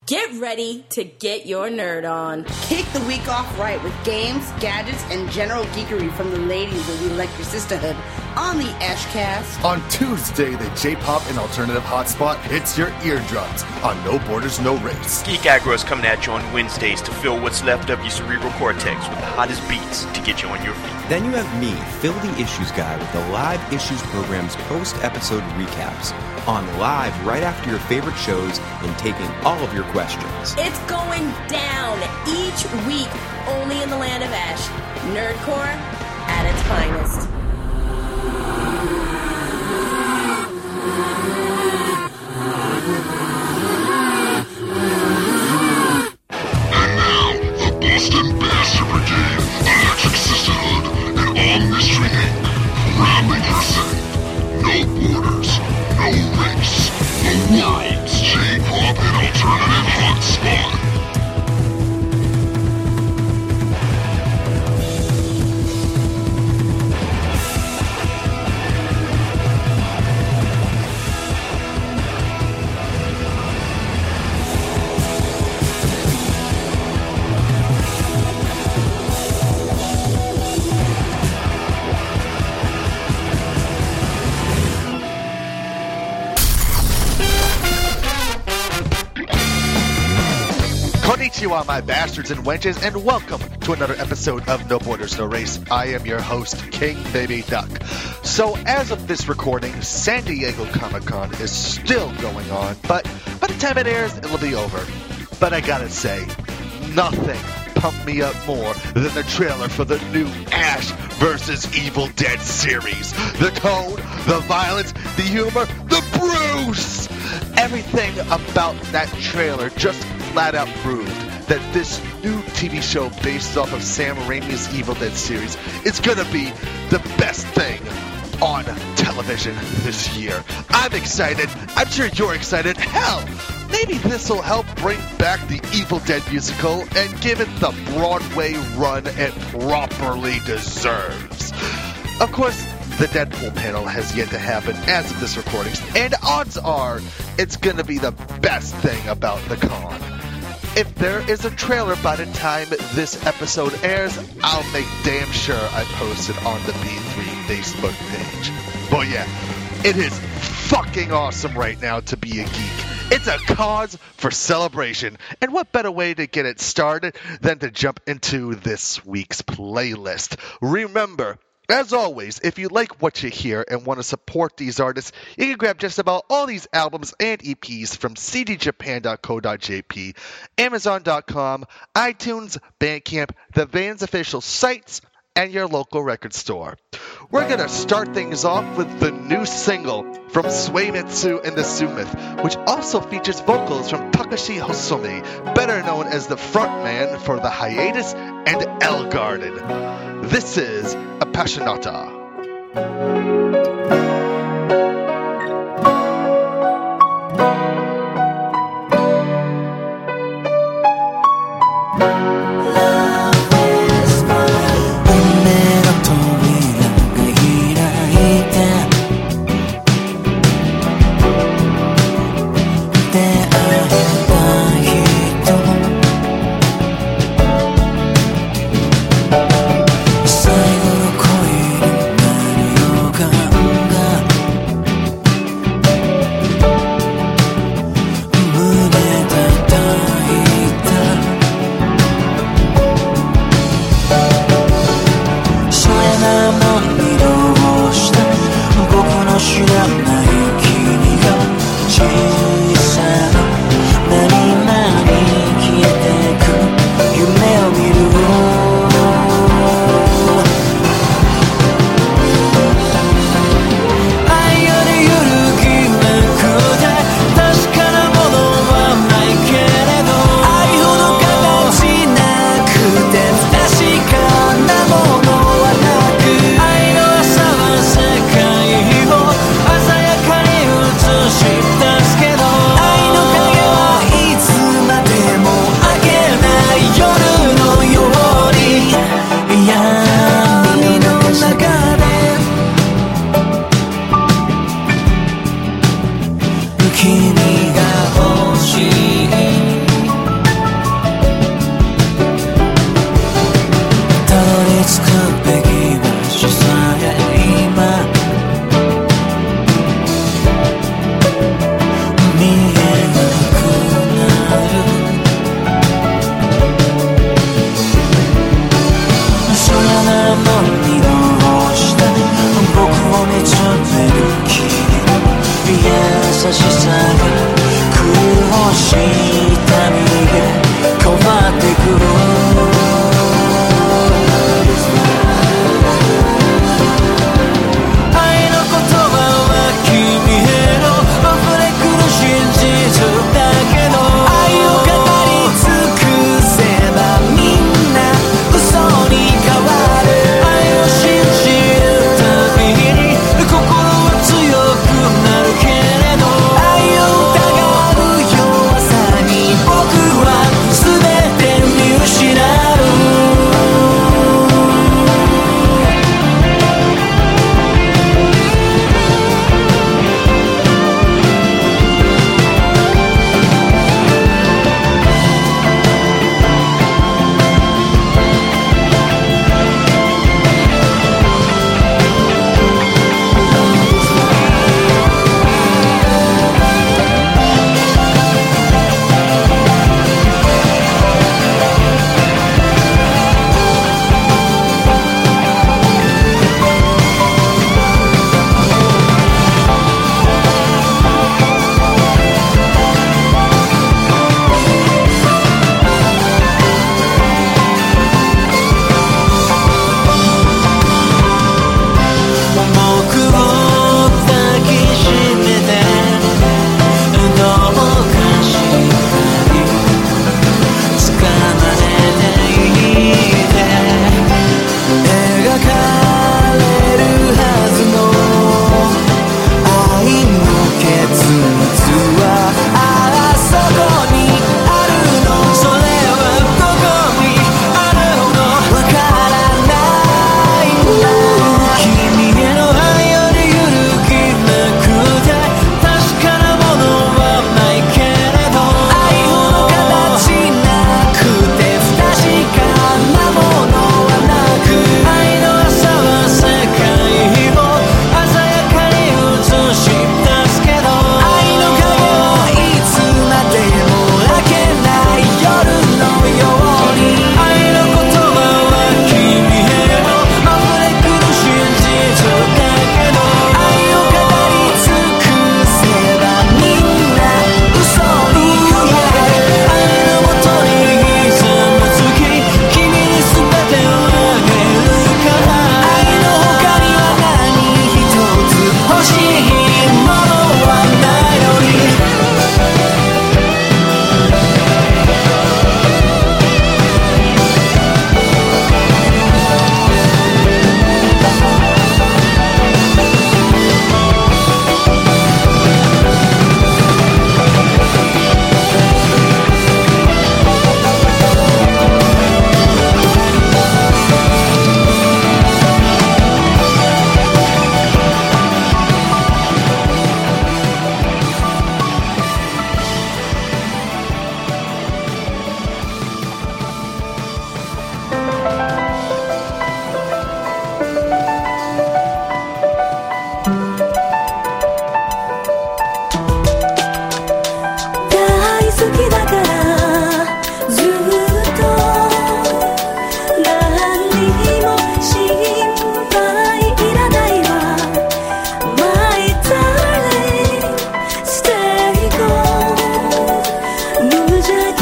Get ready to get your nerd on. Kick the week off right with games, gadgets, and general geekery from the ladies of the Electric Sisterhood on the Ashcast. On Tuesday, the J-pop and alternative hotspot hits your eardrums on No Borders, No Race. Geek Aggro is coming at you on Wednesdays to fill what's left of your cerebral cortex with the hottest beats to get you on your feet. Then you have me, Phil the Issues Guy, with the Live Issues program's post-episode recaps. On live right after your favorite shows and taking all of your questions. It's going down each week, only in the land of Ash. Nerdcore at its finest. And now, the Boston Bastard Brigade, Electric Sisterhood, and Omnistry Inc. proudly present No Borders, No Race, the world's J-pop and alternative hotspot. Konnichiwa, my bastards and wenches, and welcome to another episode of No Borders, No Race. I am your host, King Baby Duck. So, as of this recording, San Diego Comic-Con is still going on, but by the time it airs, it'll be over. But I gotta say, nothing pumped me up more than the trailer for the new Ash vs. Evil Dead series. The tone, the violence, the humor, the Bruce! Everything about that trailer just flat out proved that this new TV show based off of Sam Raimi's Evil Dead series is gonna be the best thing on television this year. I'm excited. I'm sure you're excited. Hell, maybe this will help bring back the Evil Dead musical and give it the Broadway run it properly deserves. Of course, the Deadpool panel has yet to happen as of this recording, and odds are it's gonna be the best thing about the con. If there is a trailer by the time this episode airs, I'll make damn sure I post it on the B3 Facebook page. But yeah, it is fucking awesome right now to be a geek. It's a cause for celebration. And what better way to get it started than to jump into this week's playlist? Remember, as always, if you like what you hear and want to support these artists, you can grab just about all these albums and EPs from cdjapan.co.jp, amazon.com, iTunes, Bandcamp, the band's official sites, and your local record store. We're going to start things off with the new single from Suemitsu and the Sumith, which also features vocals from Takashi Hosomi, better known as the frontman for The Hiatus and L Garden. This is Appassionata.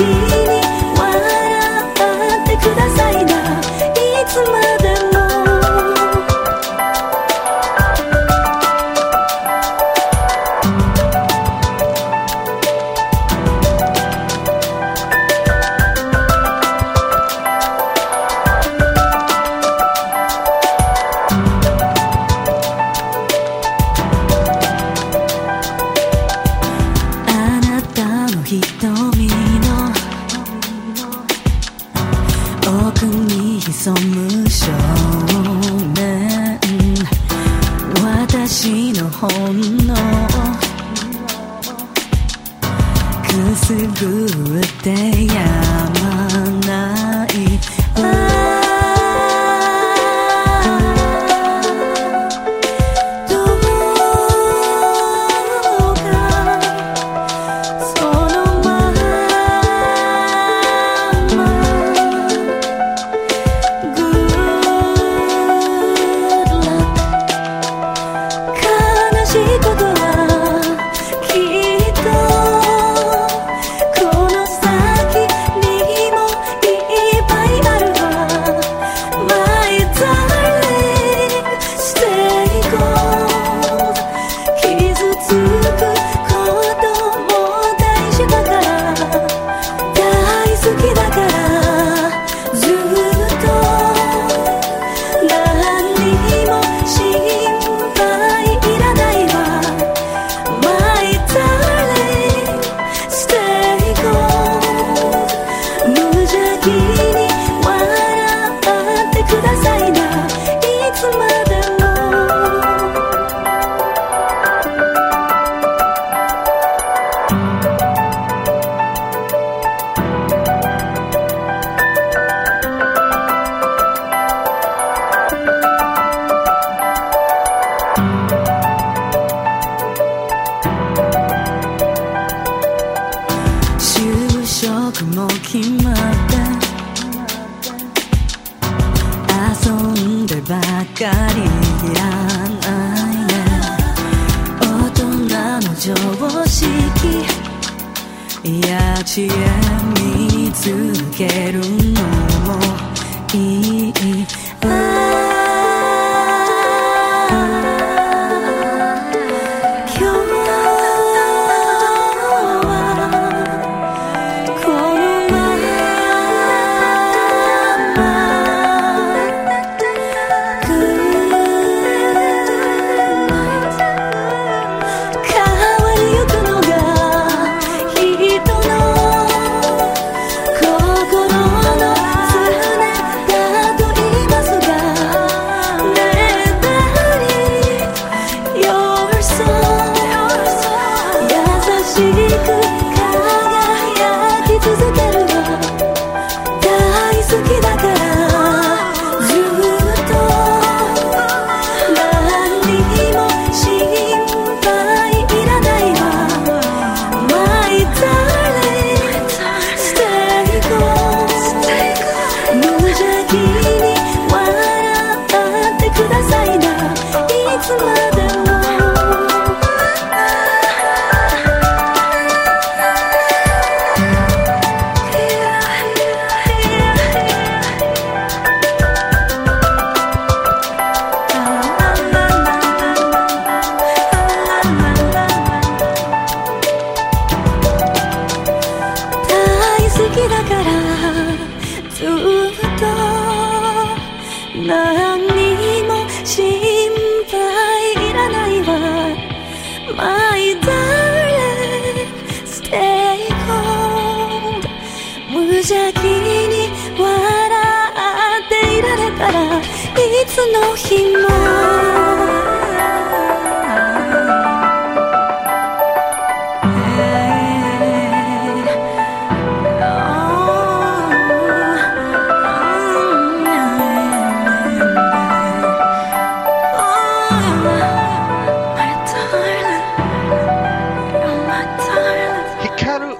Utara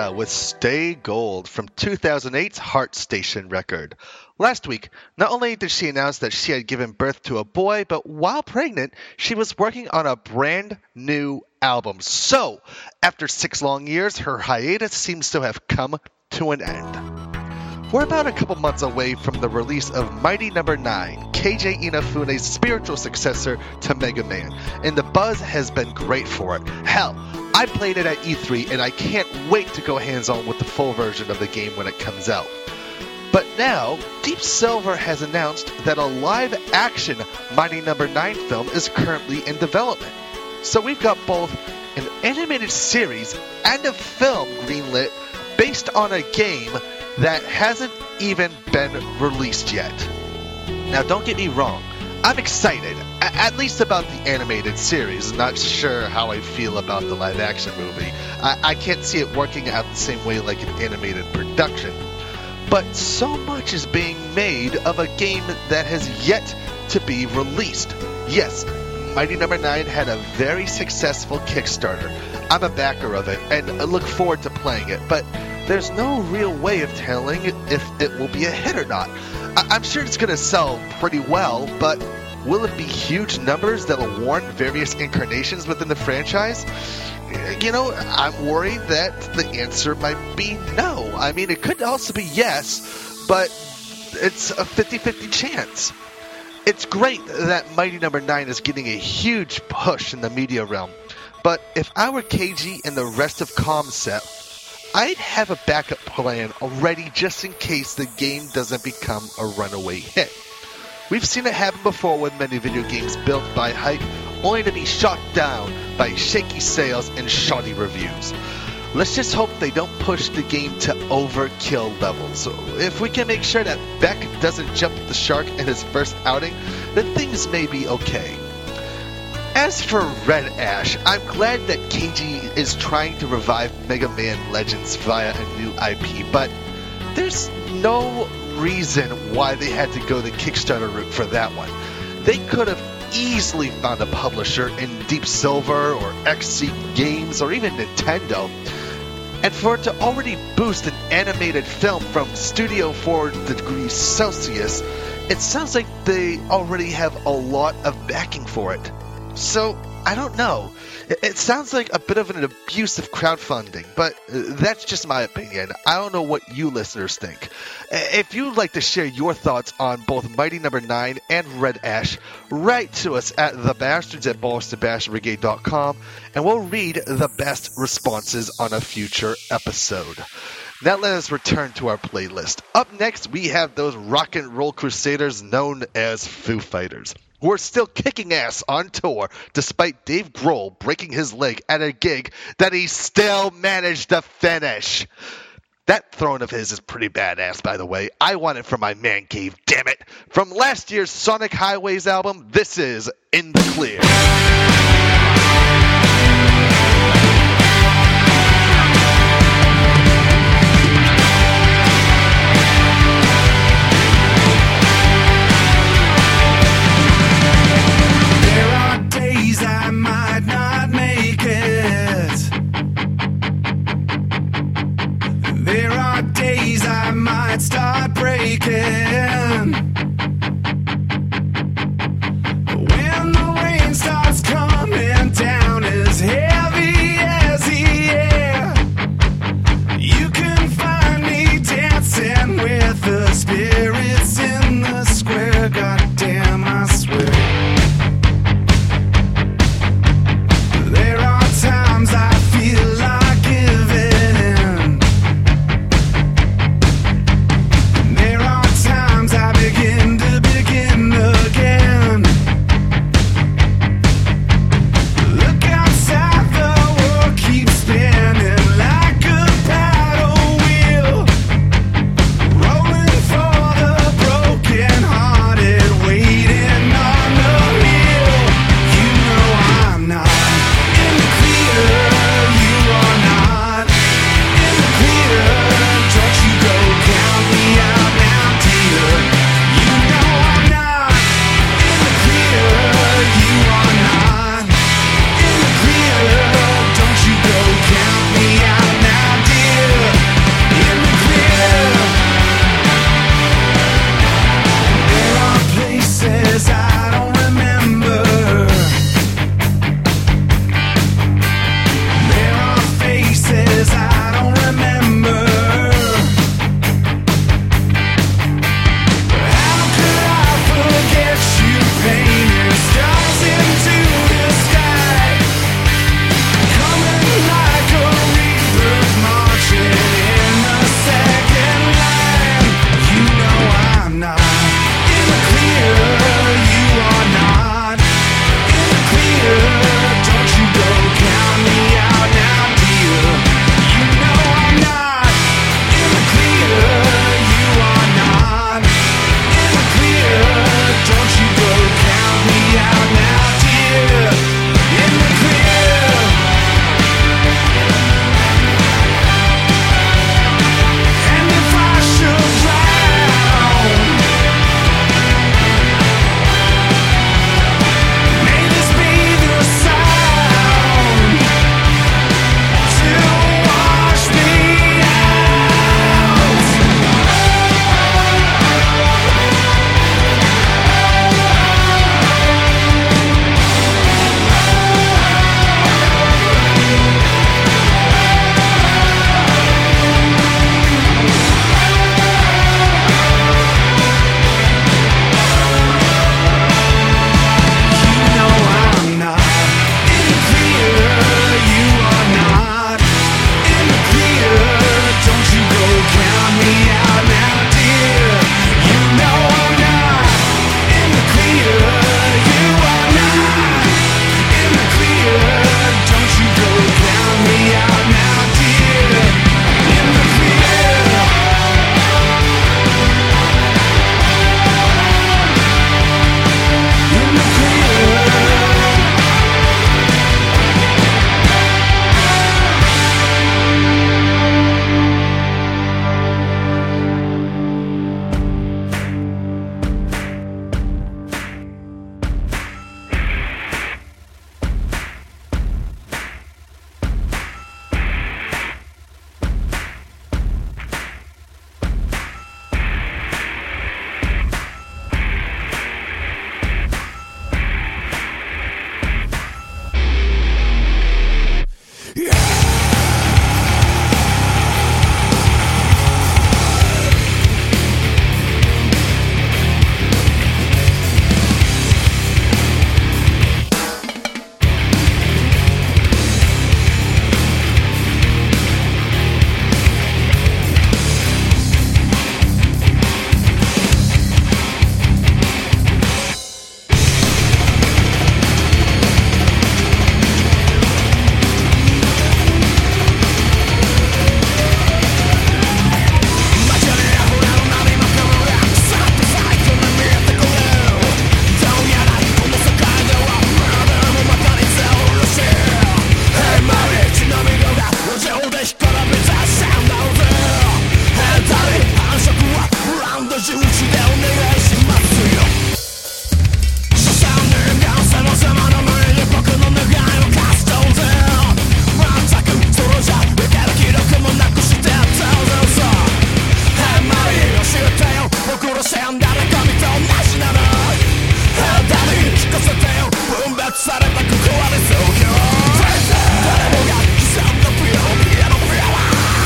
Sia with Stay Gold from 2008's Heart Station record. Last week, not only did she announce that she had given birth to a boy, but while pregnant, she was working on a brand new album. So, after 6 long years, her hiatus seems to have come to an end. We're about a couple months away from the release of Mighty No. 9, Keiji Inafune's spiritual successor to Mega Man, and the buzz has been great for it. Hell, I played it at E3 and I can't wait to go hands-on with the full version of the game when it comes out. But now, Deep Silver has announced that a live-action Mighty No. 9 film is currently in development. So we've got both an animated series and a film greenlit based on a game that hasn't even been released yet. Now, don't get me wrong, I'm excited, at least about the animated series. Not sure how I feel about the live-action movie. I can't see it working out the same way like an animated production. But so much is being made of a game that has yet to be released. Yes, Mighty No. 9 had a very successful Kickstarter. I'm a backer of it, and I look forward to playing it, but there's no real way of telling if it will be a hit or not. I'm sure it's going to sell pretty well, but will it be huge numbers that will warrant various incarnations within the franchise? You know, I'm worried that the answer might be no. I mean, it could also be yes, but it's a 50-50 chance. It's great that Mighty No. 9 is getting a huge push in the media realm, but if I were Keiji and the rest of ComCept, I'd have a backup plan already just in case the game doesn't become a runaway hit. We've seen it happen before with many video games built by hype, only to be shot down by shaky sales and shoddy reviews. Let's just hope they don't push the game to overkill levels. If we can make sure that Beck doesn't jump the shark in his first outing, then things may be okay. As for Red Ash, I'm glad that Keiji is trying to revive Mega Man Legends via a new IP, but there's no reason why they had to go the Kickstarter route for that one. They could have easily found a publisher in Deep Silver or XC Games or even Nintendo. And for it to already boost an animated film from Studio 4 Degrees Celsius, it sounds like they already have a lot of backing for it. So, I don't know. It sounds like a bit of an abuse of crowdfunding, but that's just my opinion. I don't know what you listeners think. If you'd like to share your thoughts on both Mighty No. 9 and Red Ash, write to us at thebastards@ballstonbashbrigade.com, and we'll read the best responses on a future episode. Now let us return to our playlist. Up next, we have those rock and roll crusaders known as Foo Fighters, who are still kicking ass on tour despite Dave Grohl breaking his leg at a gig that he still managed to finish. That throne of his is pretty badass, by the way. I want it for my man cave, damn it. From last year's Sonic Highways album, this is In the Clear. I might not make it. There are days I might start breaking. When the rain starts coming down as heavy as the air, you can find me dancing with the spirits in the square. Goddamn, I swear. I feel like giving in. 十字でお願いしますよ。資産年間様々な前に僕の願いを貸す当然。全くそれじゃ受ける気力もなくして当然さ。変な理由知ってよ、僕の死んだら神と同じなの。誰に聞かせてよ、分別されたここは理想郷。誰もが刻んだピアノピアノピアノ。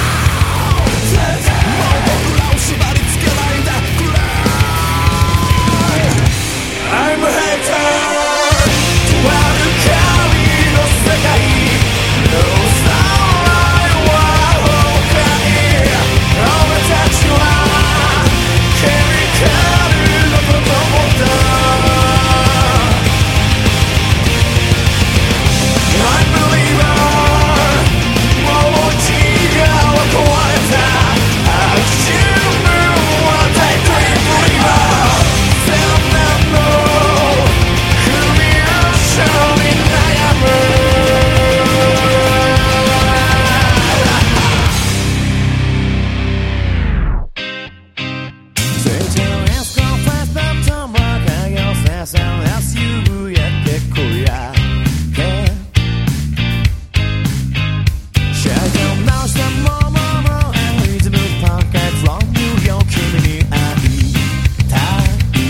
もう僕らを縛り付けないでくれ。I'm a hater とある神の世界。No sunlight は崩壊。俺たちはケミカルの子供だ。I'm a believer もう自我を超えた。自分は大体believer。千年のクリアショーに悩む。水中のエスコーファストとも影をささ SUV やってこや。車両直したもののリズムパンケットロングよ君に会いたい。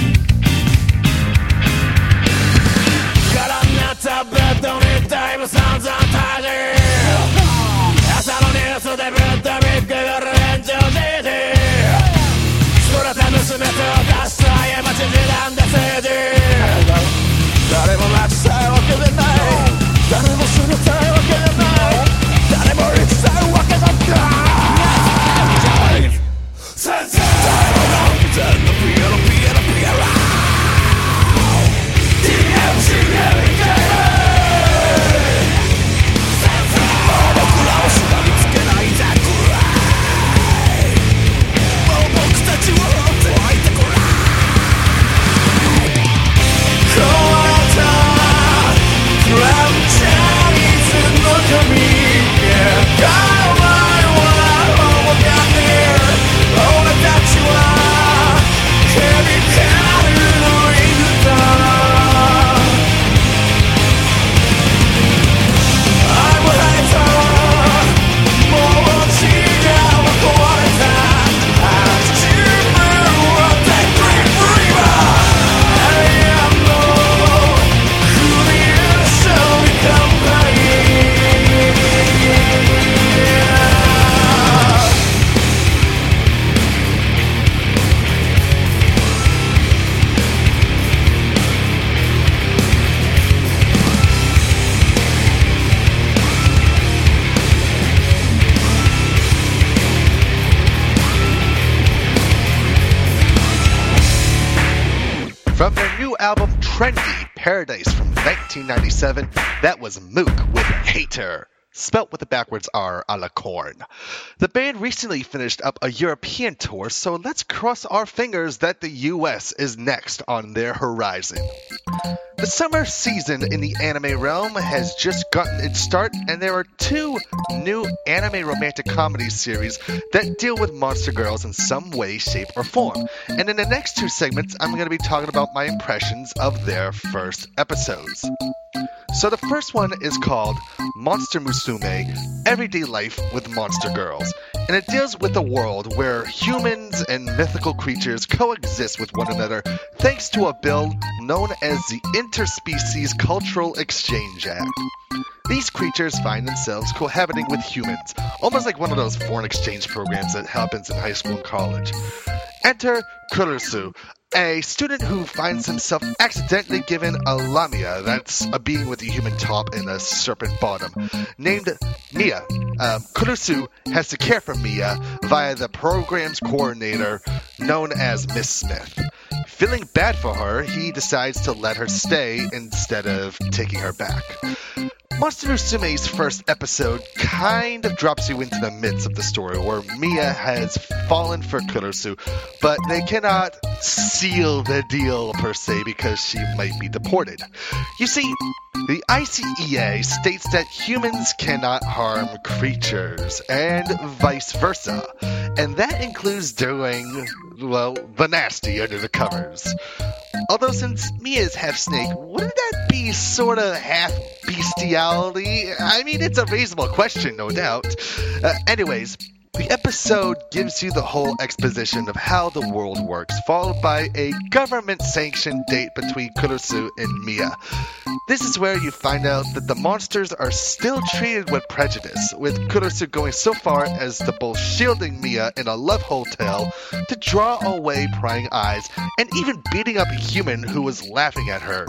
空になったベッドにだいぶ散々耐えて。朝のニュースでぶったびっくり炎上してて。それで娘と出した家町時短で政治。誰も待ちたいわけでない。誰も死にたいわけでない。誰も生きたいわけだった。先生誰もが安全のピアノピアノピアノ DMC ヘリケーもう僕らを縛り付けないでくれ。もう僕たちを放っておいてくれ。壊れたフランチャイズの髪。 From their new album Trendy Paradise from 1997, that was Mook with Hater, spelt with the backwards R a la Korn. The band recently finished up a European tour, so let's cross our fingers that the US is next on their horizon. The summer season in the anime realm has just gotten its start, and there are two new anime romantic comedy series that deal with monster girls in some way, shape, or form. And in the next two segments, I'm going to be talking about my impressions of their first episodes. So the first one is called Monster Musume, Everyday Life with Monster Girls, and it deals with a world where humans and mythical creatures coexist with one another thanks to a bill known as the Interspecies Cultural Exchange Act. These creatures find themselves cohabiting with humans, almost like one of those foreign exchange programs that happens in high school and college. Enter Kurusu, a student who finds himself accidentally given a lamia, that's a being with a human top and a serpent bottom, named Mia. Kurusu has to care for Mia via the program's coordinator, known as Miss Smith. Feeling bad for her, he decides to let her stay instead of taking her back. Monster Musume's first episode kind of drops you into the midst of the story where Mia has fallen for Kurusu, but they cannot seal the deal per se because she might be deported. You see, the ICEA states that humans cannot harm creatures, and vice versa. and that includes doing, well, the nasty under the covers. Although since Mia's half snake, wouldn't that be sort of half bestiality? I mean, it's a reasonable question, no doubt. Anyways, the episode gives you the whole exposition of how the world works, followed by a government-sanctioned date between Kurusu and Mia. This is where you find out that the monsters are still treated with prejudice, with Kurusu going so far as to both shielding Mia in a love hotel to draw away prying eyes, and even beating up a human who was laughing at her.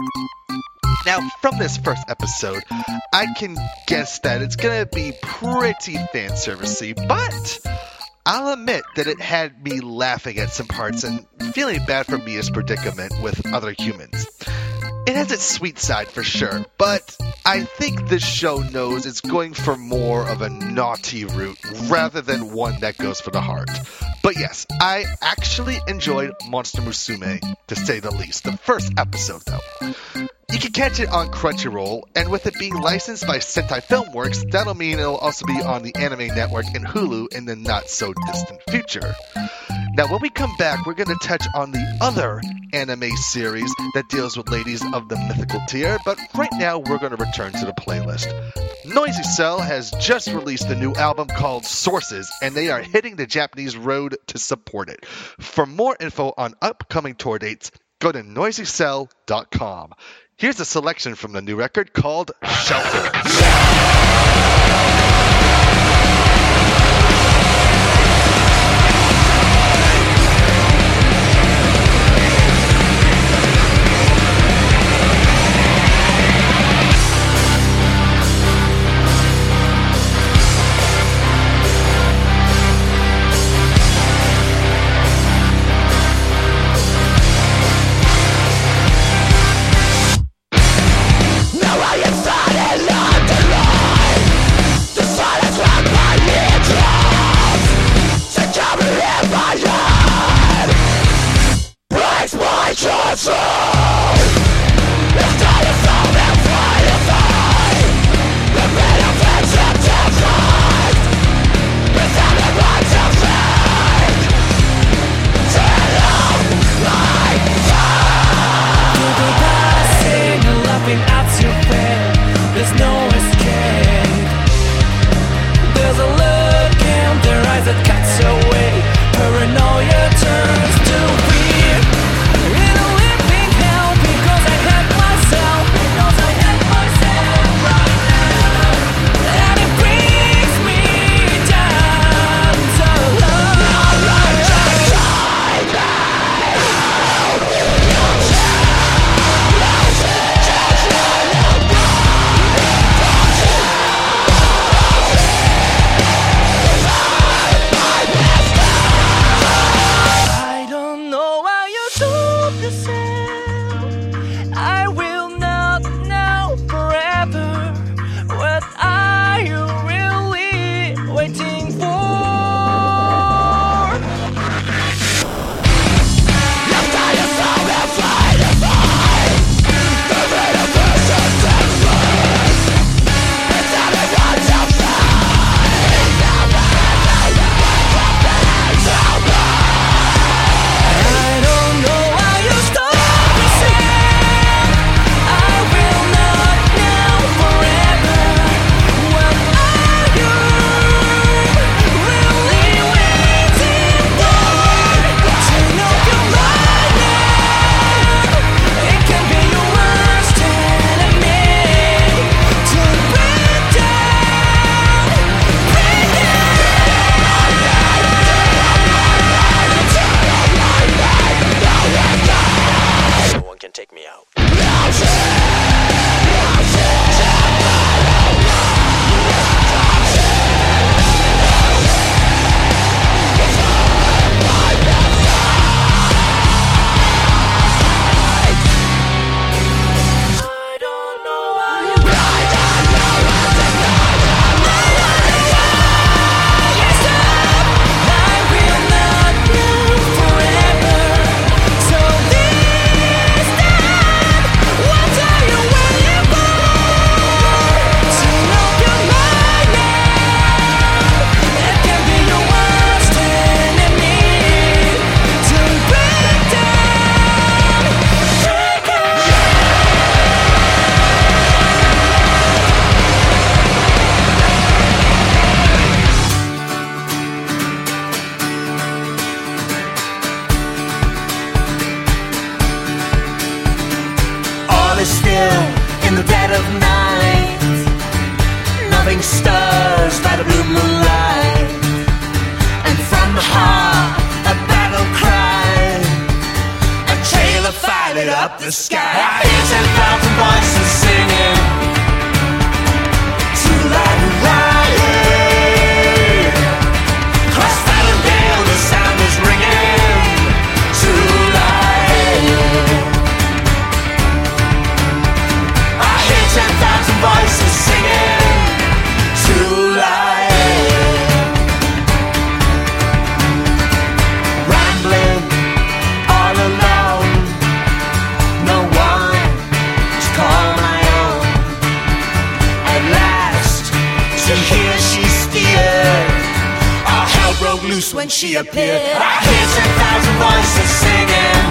Now, from this first episode, I can guess that it's gonna be pretty fan-servicey, but I'll admit that it had me laughing at some parts and feeling bad for Mia's predicament with other humans. It has its sweet side for sure, but I think this show knows it's going for more of a naughty route rather than one that goes for the heart. But yes, I actually enjoyed Monster Musume, to say the least. The first episode, though. You can catch it on Crunchyroll, and with it being licensed by Sentai Filmworks, that'll mean it'll also be on the Anime Network and Hulu in the not-so-distant future. Now, when we come back, we're going to touch on the other anime series that deals with ladies of the mythical tier, but right now we're going to return to the playlist. Noisy Cell has just released a new album called Sources, and they are hitting the Japanese road to support it. For more info on upcoming tour dates, go to noisycell.com. Here's a selection from the new record called Shelter. Now I am starting not to lie. here in the dead of night. Nothing stirs by the blue moonlight. And from the heart, a battle cry, a trail of fire lit up the sky. I hear 10,000 voices singing, Tulare, across Fallondale the sound is ringing, Tulare. I hear 10,000 voices singing, Tulare. Rambling all alone, no one to call my own. At last, to hear she steered, all hell broke loose when she appeared. I hear 10,000 voices singing,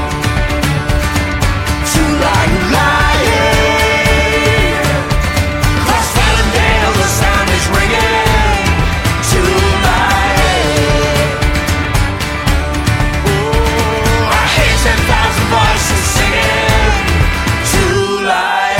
Tulare. Across Fallondale the sound is ringing, Tulare. Oh, I hear 10,000 voices singing, Tulare.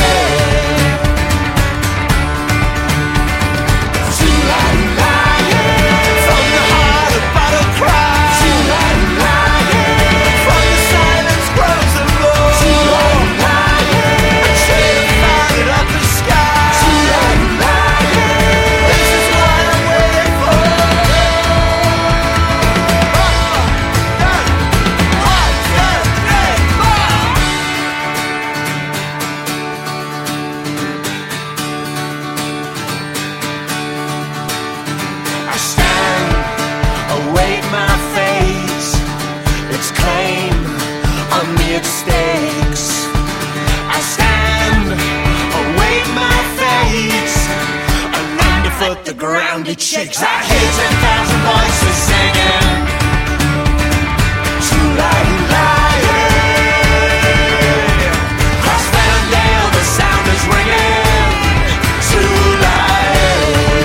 Tulare. From the heart a battle cry, Tulare. From the silence grows a roar, Tulare. A trail of fire lit up the sky, Tulare. This is what I'm waiting for. I stand, await my fate. Its claim on me it stakes. I stand, await my fate. And underfoot the ground it shakes. I hear 10,000 voices singing, Tulare. Across Fallondale the sound is ringing, Tulare.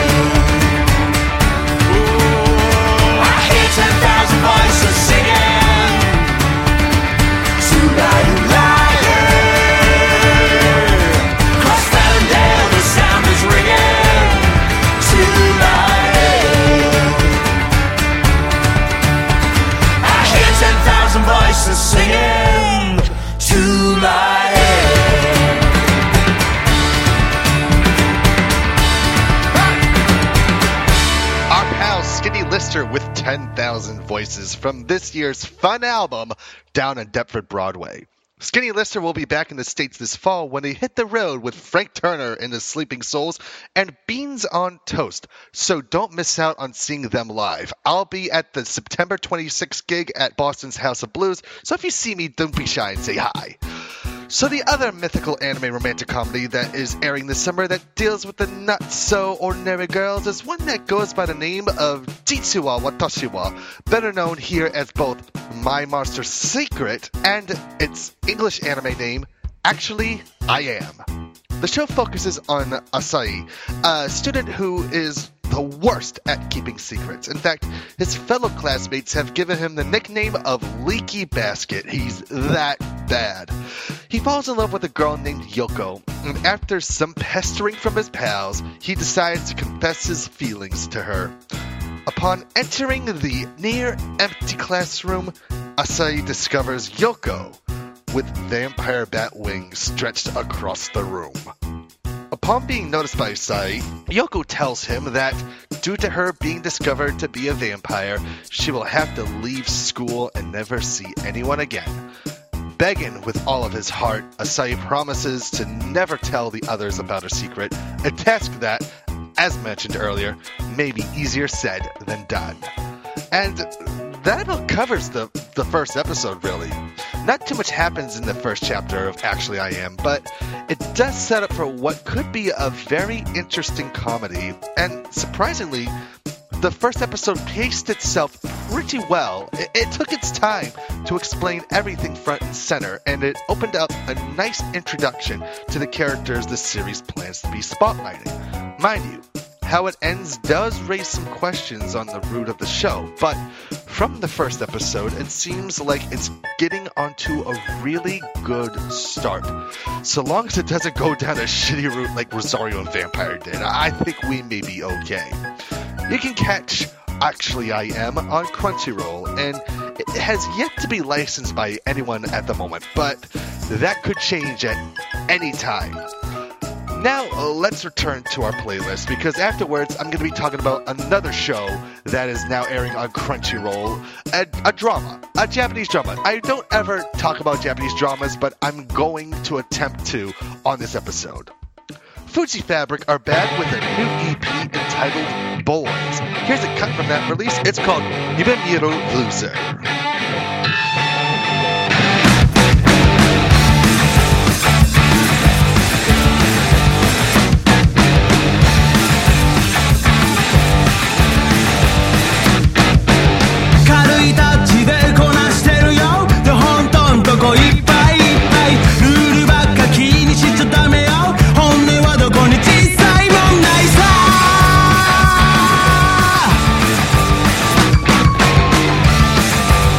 I hear 10,000 voices singing, Tulare. Across Fallondale the sound is ringing, Tulare. I hear 10,000 voices singing, Tulare. Our pal Skinny Lister with 10,000 Voices from this year's fun album, Down on Deptford Broadway. Skinny Lister will be back in the States this fall when they hit the road with Frank Turner and the Sleeping Souls and Beans on Toast, so don't miss out on seeing them live. I'll be at the September 26th gig at Boston's House of Blues, so if you see me, don't be shy and say hi. So the other mythical anime romantic comedy that is airing this summer that deals with the not-so-ordinary girls is one that goes by the name of Jitsu wa Watashi wa, better known here as both My Monster Secret and its English anime name, Actually, I Am. The show focuses on Asai, a student who is the worst at keeping secrets. In fact, his fellow classmates have given him the nickname of Leaky Basket. He's that bad. He falls in love with a girl named Yoko, and after some pestering from his pals, he decides to confess his feelings to her. Upon entering the near-empty classroom, Asai discovers Yoko with vampire bat wings stretched across the room. Upon being noticed by Asai, Yoko tells him that due to her being discovered to be a vampire, she will have to leave school and never see anyone again. Begging with all of his heart, Asai promises to never tell the others about her secret, a task that, as mentioned earlier, may be easier said than done. And that about covers the first episode, really. Not too much happens in the first chapter of Actually I Am, but it does set up for what could be a very interesting comedy, and surprisingly, the first episode paced itself pretty well. It took its time to explain everything front and center, and it opened up a nice introduction to the characters the series plans to be spotlighting. Mind you, how it ends does raise some questions on the root of the show, but from the first episode, it seems like it's getting onto a really good start. So long as it doesn't go down a shitty route like Rosario and Vampire did, I think we may be okay. You can catch Actually I Am on Crunchyroll, and it has yet to be licensed by anyone at the moment, but that could change at any time. Now, let's return to our playlist, because afterwards I'm going to be talking about another show that is now airing on Crunchyroll, a drama, a Japanese drama. I don't ever talk about Japanese dramas, but I'm going to attempt to on this episode. Fuji Fabric are back with a new EP entitled Boys. Here's a cut from that release. It's called Yubemiru Loser. 「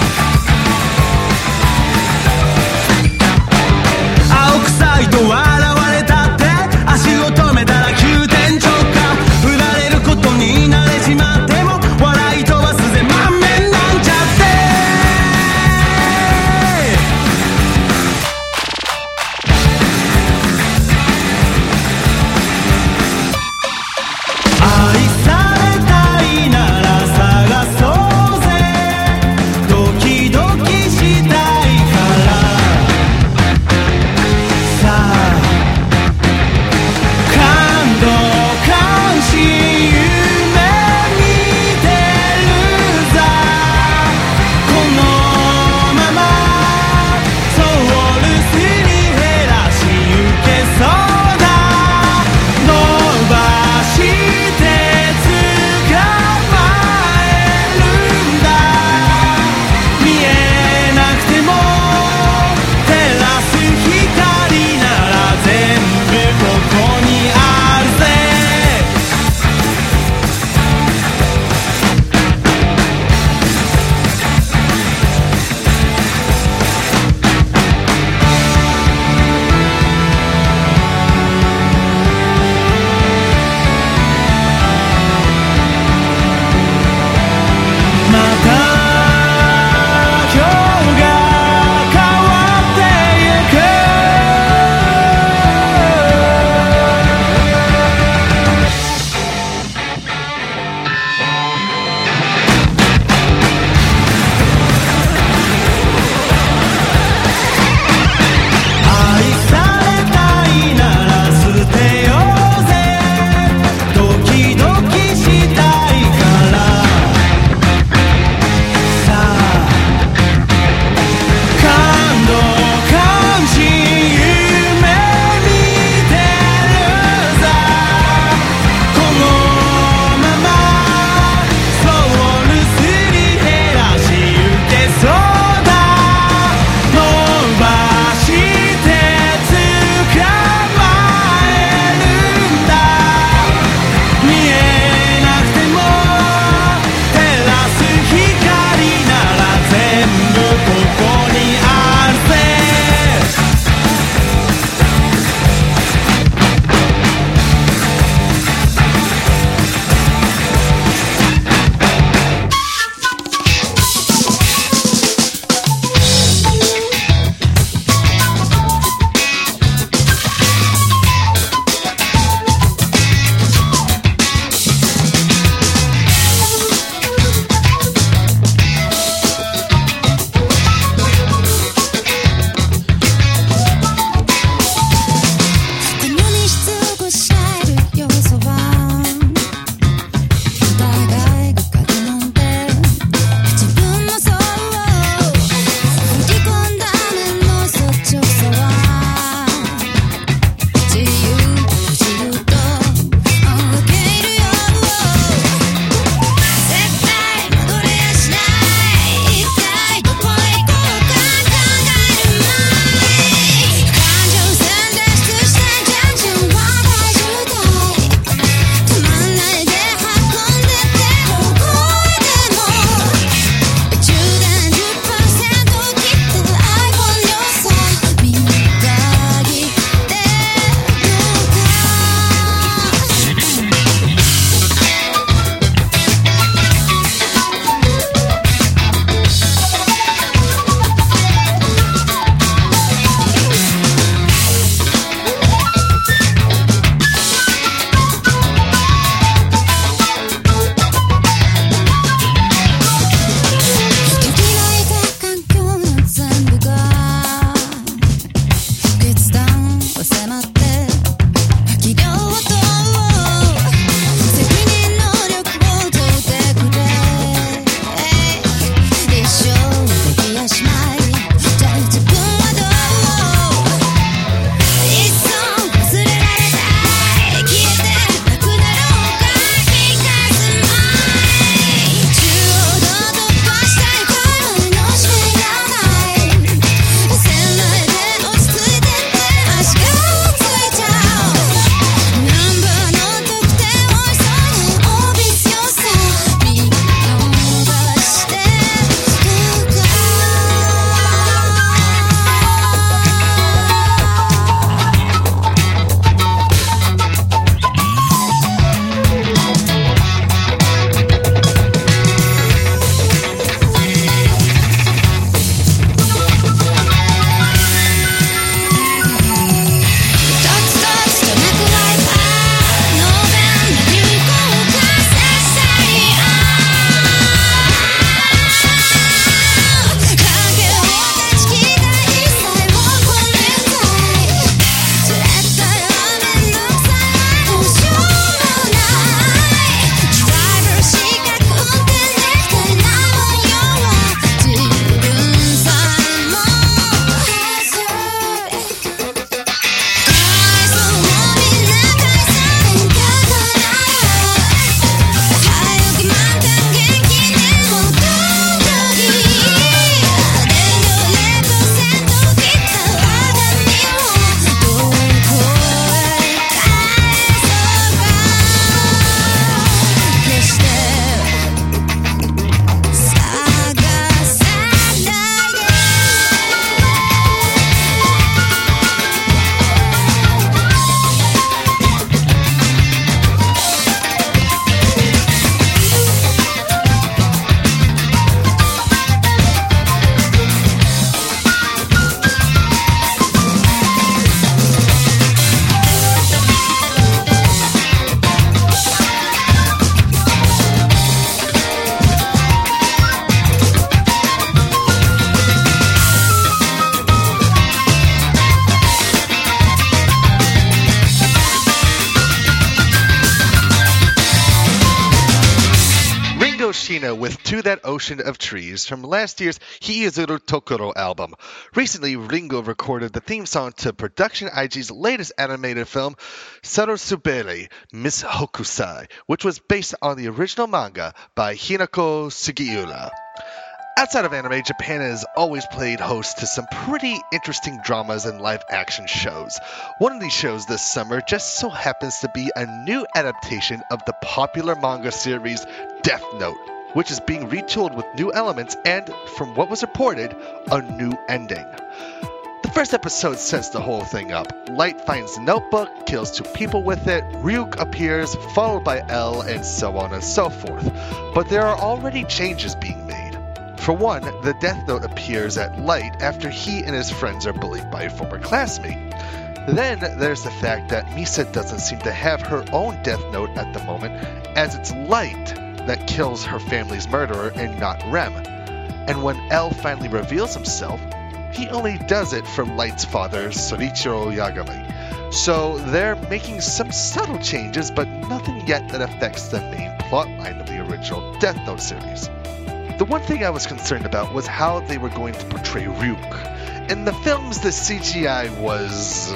Hina with To That Ocean of Trees from last year's Hiyazuru Tokoro album. Recently, Ringo recorded the theme song to Production IG's latest animated film, Sarosubere Miss Hokusai, which was based on the original manga by Hinako Sugiura. Outside of anime, Japan has always played host to some pretty interesting dramas and live-action shows. One of these shows this summer just so happens to be a new adaptation of the popular manga series Death Note, which is being retooled with new elements and, from what was reported, a new ending. The first episode sets the whole thing up. Light finds the notebook, kills 2 people with it, Ryuk appears, followed by L, and so on and so forth. But there are already changes being made. For one, the Death Note appears at Light after he and his friends are bullied by a former classmate. Then there's the fact that Misa doesn't seem to have her own Death Note at the moment, as it's Light that kills her family's murderer and not Rem. And when L finally reveals himself, he only does it for Light's father, Sorichiro Yagami. So they're making some subtle changes, but nothing yet that affects the main plotline of the original Death Note series. The one thing I was concerned about was how they were going to portray Ryuk. In the films, the CGI was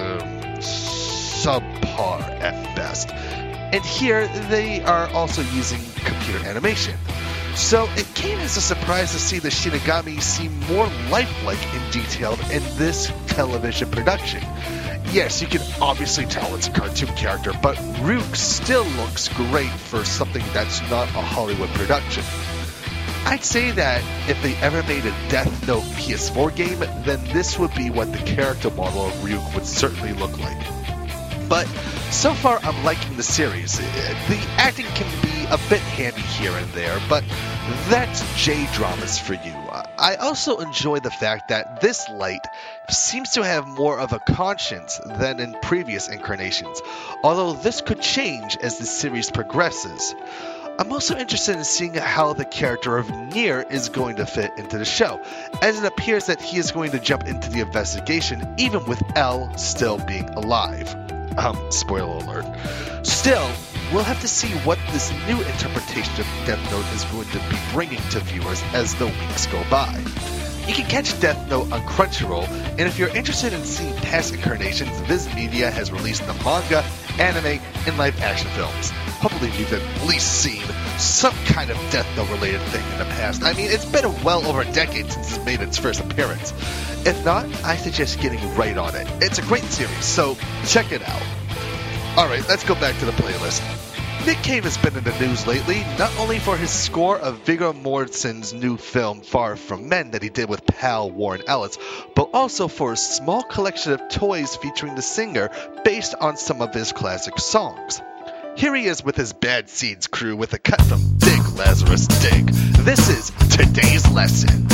subpar at best. And here, they are also using computer animation. So it came as a surprise to see the Shinigami seem more lifelike and detailed in this television production. Yes, you can obviously tell it's a cartoon character, but Ryuk still looks great for something that's not a Hollywood production. I'd say that if they ever made a Death Note PS4 game, then this would be what the character model of Ryuk would certainly look like. But so far I'm liking the series. The acting can be a bit hammy here and there, but that's J-dramas for you. I also enjoy the fact that this Light seems to have more of a conscience than in previous incarnations, although this could change as the series progresses. I'm also interested in seeing how the character of Nier is going to fit into the show, as it appears that he is going to jump into the investigation even with L still being alive. Spoiler alert. Still, we'll have to see what this new interpretation of Death Note is going to be bringing to viewers as the weeks go by. You can catch Death Note on Crunchyroll, and if you're interested in seeing past incarnations, Viz Media has released the manga, anime, and live-action films. Hopefully you've at least seen some kind of Death Note related thing in the past. I mean, it's been well over a decade since it's made its first appearance. If not, I suggest getting right on it. It's a great series, so check it out. Alright, let's go back to the playlist. Nick Cave has been in the news lately, not only for his score of Viggo Mortensen's new film Far From Men that he did with pal Warren Ellis, but also for a small collection of toys featuring the singer based on some of his classic songs. Here he is with his Bad Seeds crew with a cut from Dig Lazarus Dig. This is today's lesson.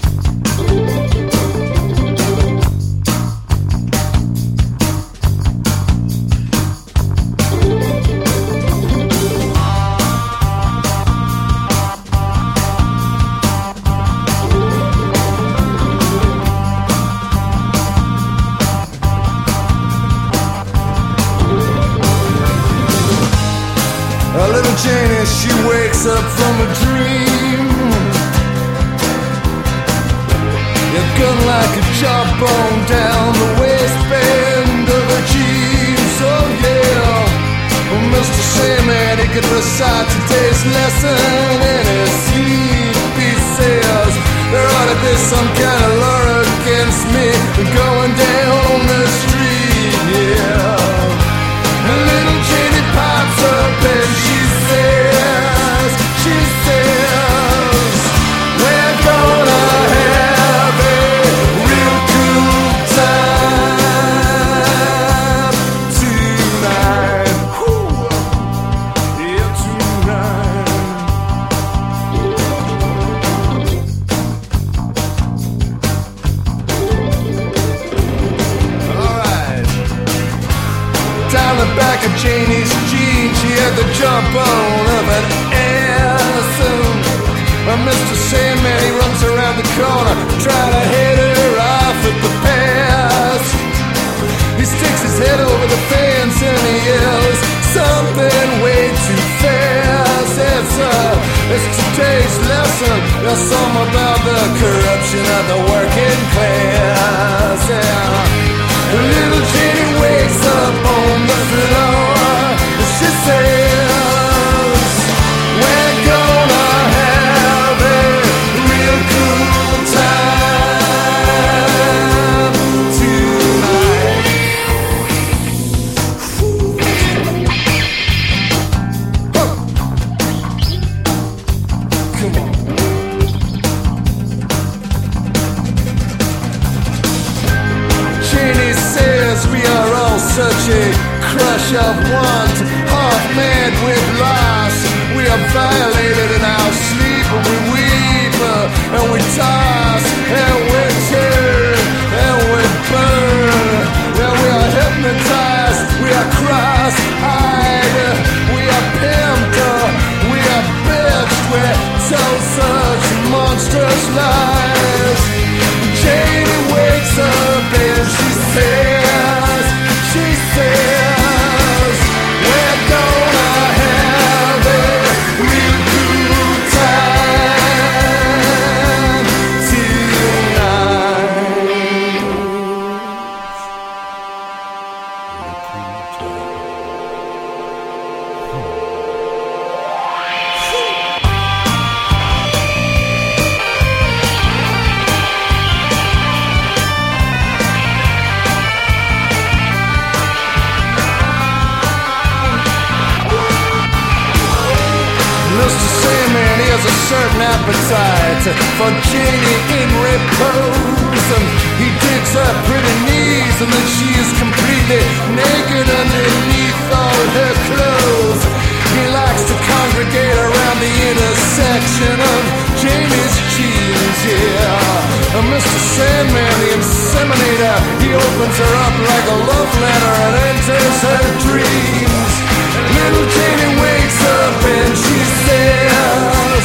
Little Janie, she wakes up from a dream. You're gun like a jawbone down the waistband of her jeans. Oh yeah, well, Mr. Sandman, he could recite today's lesson in his CP says there ought to be some kind of law against me going down the street, yeah. A little Janie pops up and she says, we're gonna have a real good time tonight. Woo. Yeah, tonight. Alright. Down the back of Janie's jeans, she had the jawbone of an ass. Mr. Sandman, he runs around the corner, trying to hit her off at the pass. He sticks his head over the fence and he yells something way too fast. It's today's and there's some about the corruption of the working class. Yeah. Little Jenny wakes up on the floor. She says, we're gonna have a real cool time tonight. Come on. Jenny says we are all such a crush of want, half mad with loss. We are violated in our sleep, and we weep, and we toss, and we turn, and we burn. Yeah, we are hypnotized, we are cross-eyed, we are pimped, we are bitched, we tell such monstrous lies. Janie wakes up and she says, we're gonna have a real good time Mr. Sandman, he has a certain appetite for Janie in repose, and he digs her pretty knees, and then she is completely naked underneath all her clothes. He likes to congregate around the intersection of Janie's jeans, yeah. And Mr. Sandman, the inseminator, he opens her up like a love letter and enters her dreams. Little Janie wakes up and she says,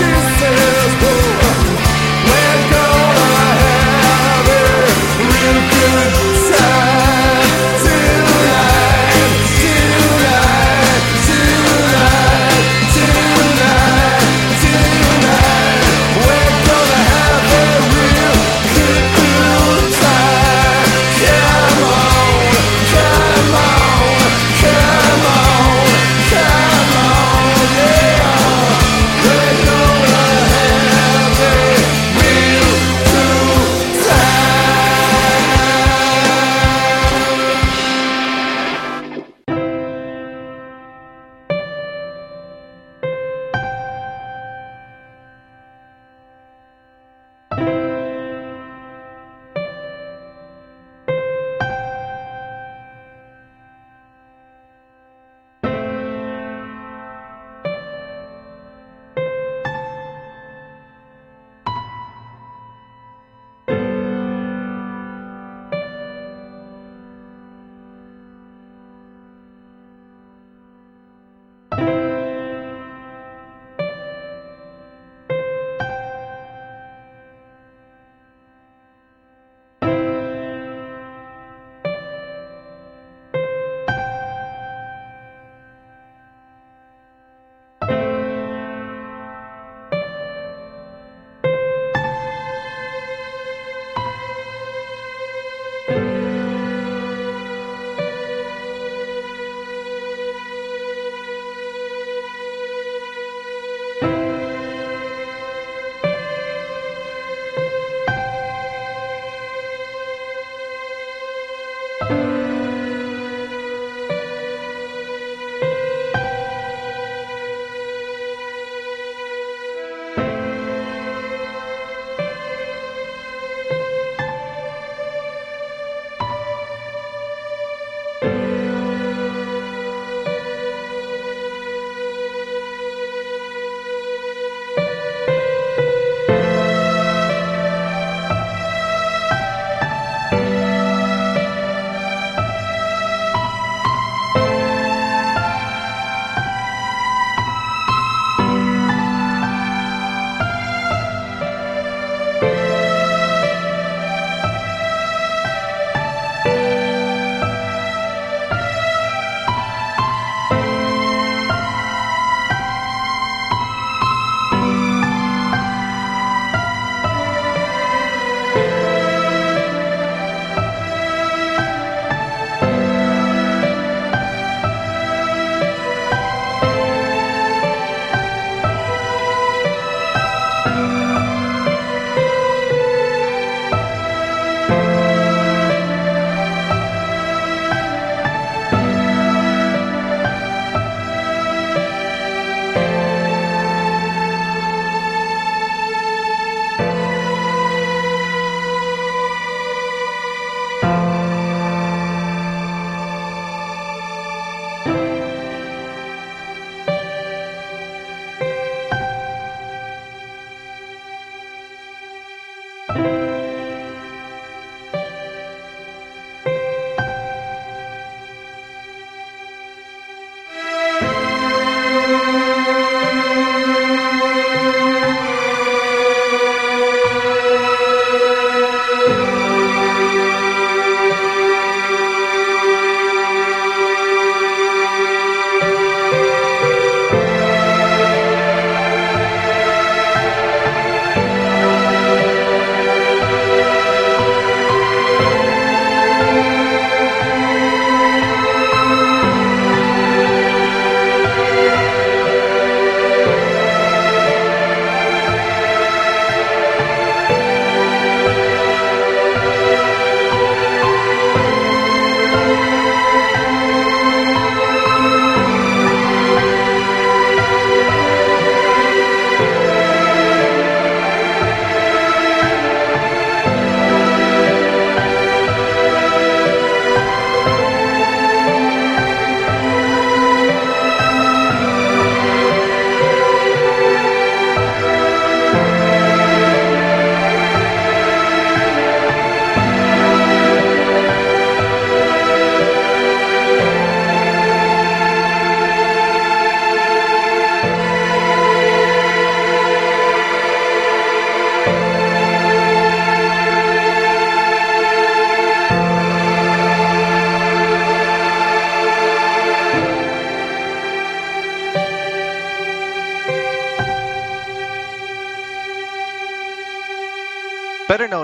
oh, we're gonna have a real good time tonight, tonight, tonight, tonight, tonight. We're gonna have a real good time. Come on, come on, come on, come on, yeah. We're gonna have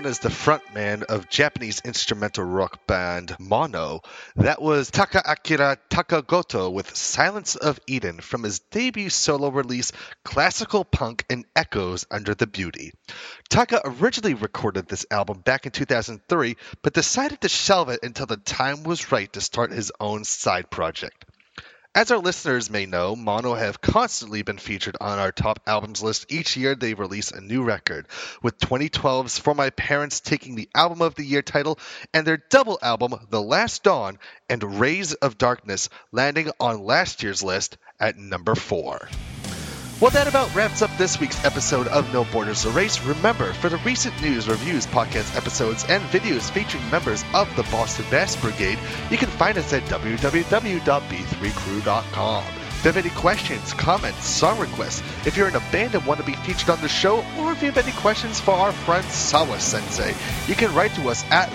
known as the frontman of Japanese instrumental rock band Mono, that was Takaakira Takagoto with Silence of Eden from his debut solo release Classical Punk and Echoes Under the Beauty. Taka originally recorded this album back in 2003, but decided to shelve it until the time was right to start his own side project. As our listeners may know, Mono have constantly been featured on our top albums list each year they release a new record, with 2012's For My Parents taking the Album of the Year title and their double album The Last Dawn and Rays of Darkness landing on last year's list at number 4. Well, that about wraps up this week's episode of No Borders to Race. Remember, for the recent news, reviews, podcast episodes, and videos featuring members of the Boston Bass Brigade, you can find us at www.b3crew.com. If you have any questions, comments, song requests, if you're in a band and want to be featured on the show, or if you have any questions for our friend Sawa Sensei, you can write to us at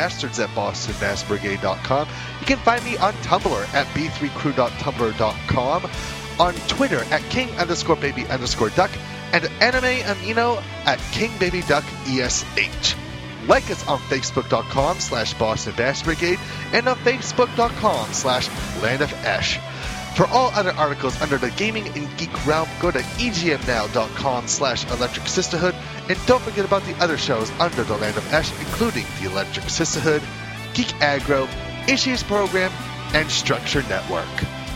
thebastards@bostonbassbrigade.com. You can find me on Tumblr at b3crew.tumblr.com, on Twitter at king_baby_duck, and Anime Amino at kingbabyduckesh. Like us on facebook.com/Boston Bass Brigade and on facebook.com/Land of For all other articles under the gaming and geek realm, go to egmnow.com/Electric Sisterhood, and don't forget about the other shows under the Land of Ash, including the Electric Sisterhood, Geek Aggro, Issues Program, and Structure Network.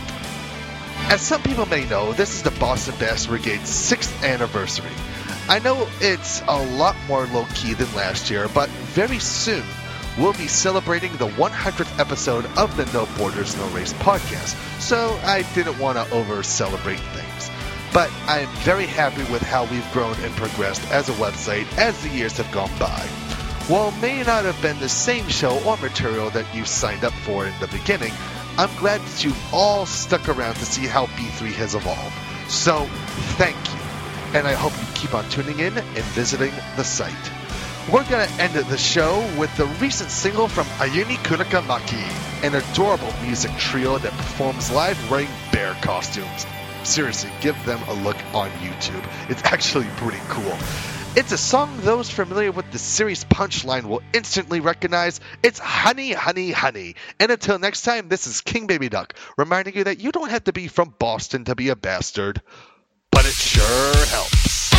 As some people may know, this is the Boston Bass Brigade's 6th anniversary. I know it's a lot more low-key than last year, but very soon we'll be celebrating the 100th episode of the No Borders, No Race podcast, so I didn't want to over-celebrate things. But I'm very happy with how we've grown and progressed as a website as the years have gone by. While it may not have been the same show or material that you signed up for in the beginning, I'm glad that you've all stuck around to see how B3 has evolved. So, thank you. And I hope you keep on tuning in and visiting the site. We're going to end the show with the recent single from Ayumi Kurakamaki, an adorable music trio that performs live wearing bear costumes. Seriously, give them a look on YouTube. It's actually pretty cool. It's a song those familiar with the series Punchline will instantly recognize. It's Honey, Honey, Honey. And until next time, this is King Baby Duck, reminding you that you don't have to be from Boston to be a bastard, but it sure helps.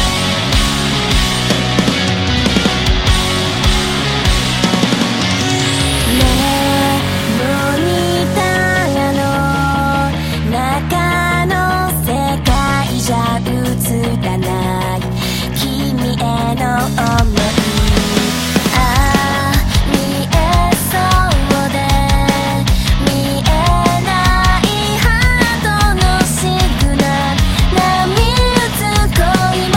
Going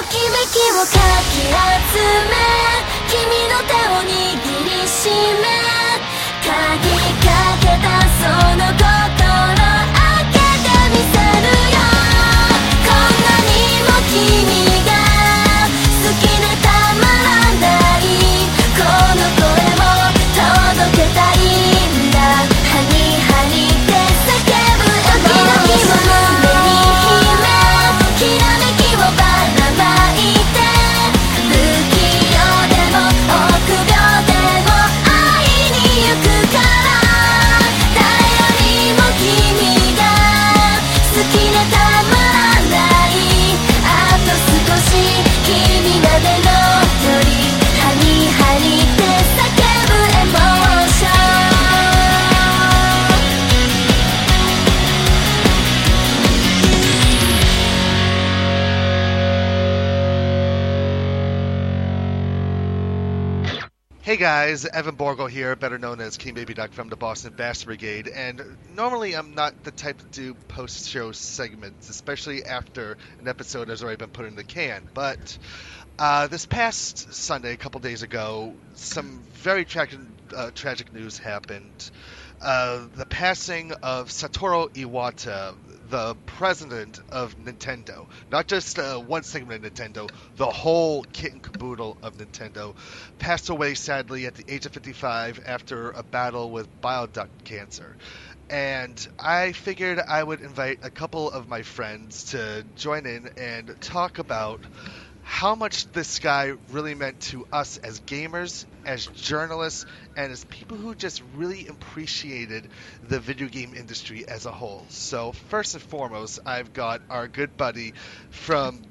Hey guys, Evan Borgo here, better known as King Baby Duck from the Boston Bastard Brigade, and normally I'm not the type to do post-show segments, especially after an episode has already been put in the can, but this past Sunday, a couple days ago, some very tragic news happened. The passing of Satoru Iwata, the president of Nintendo. Not just one segment of Nintendo, the whole kit and caboodle of Nintendo, passed away sadly at the age of 55 after a battle with bile duct cancer. And I figured I would invite a couple of my friends to join in and talk about how much this guy really meant to us as gamers, as journalists, and as people who just really appreciated the video game industry as a whole. So first and foremost, I've got our good buddy from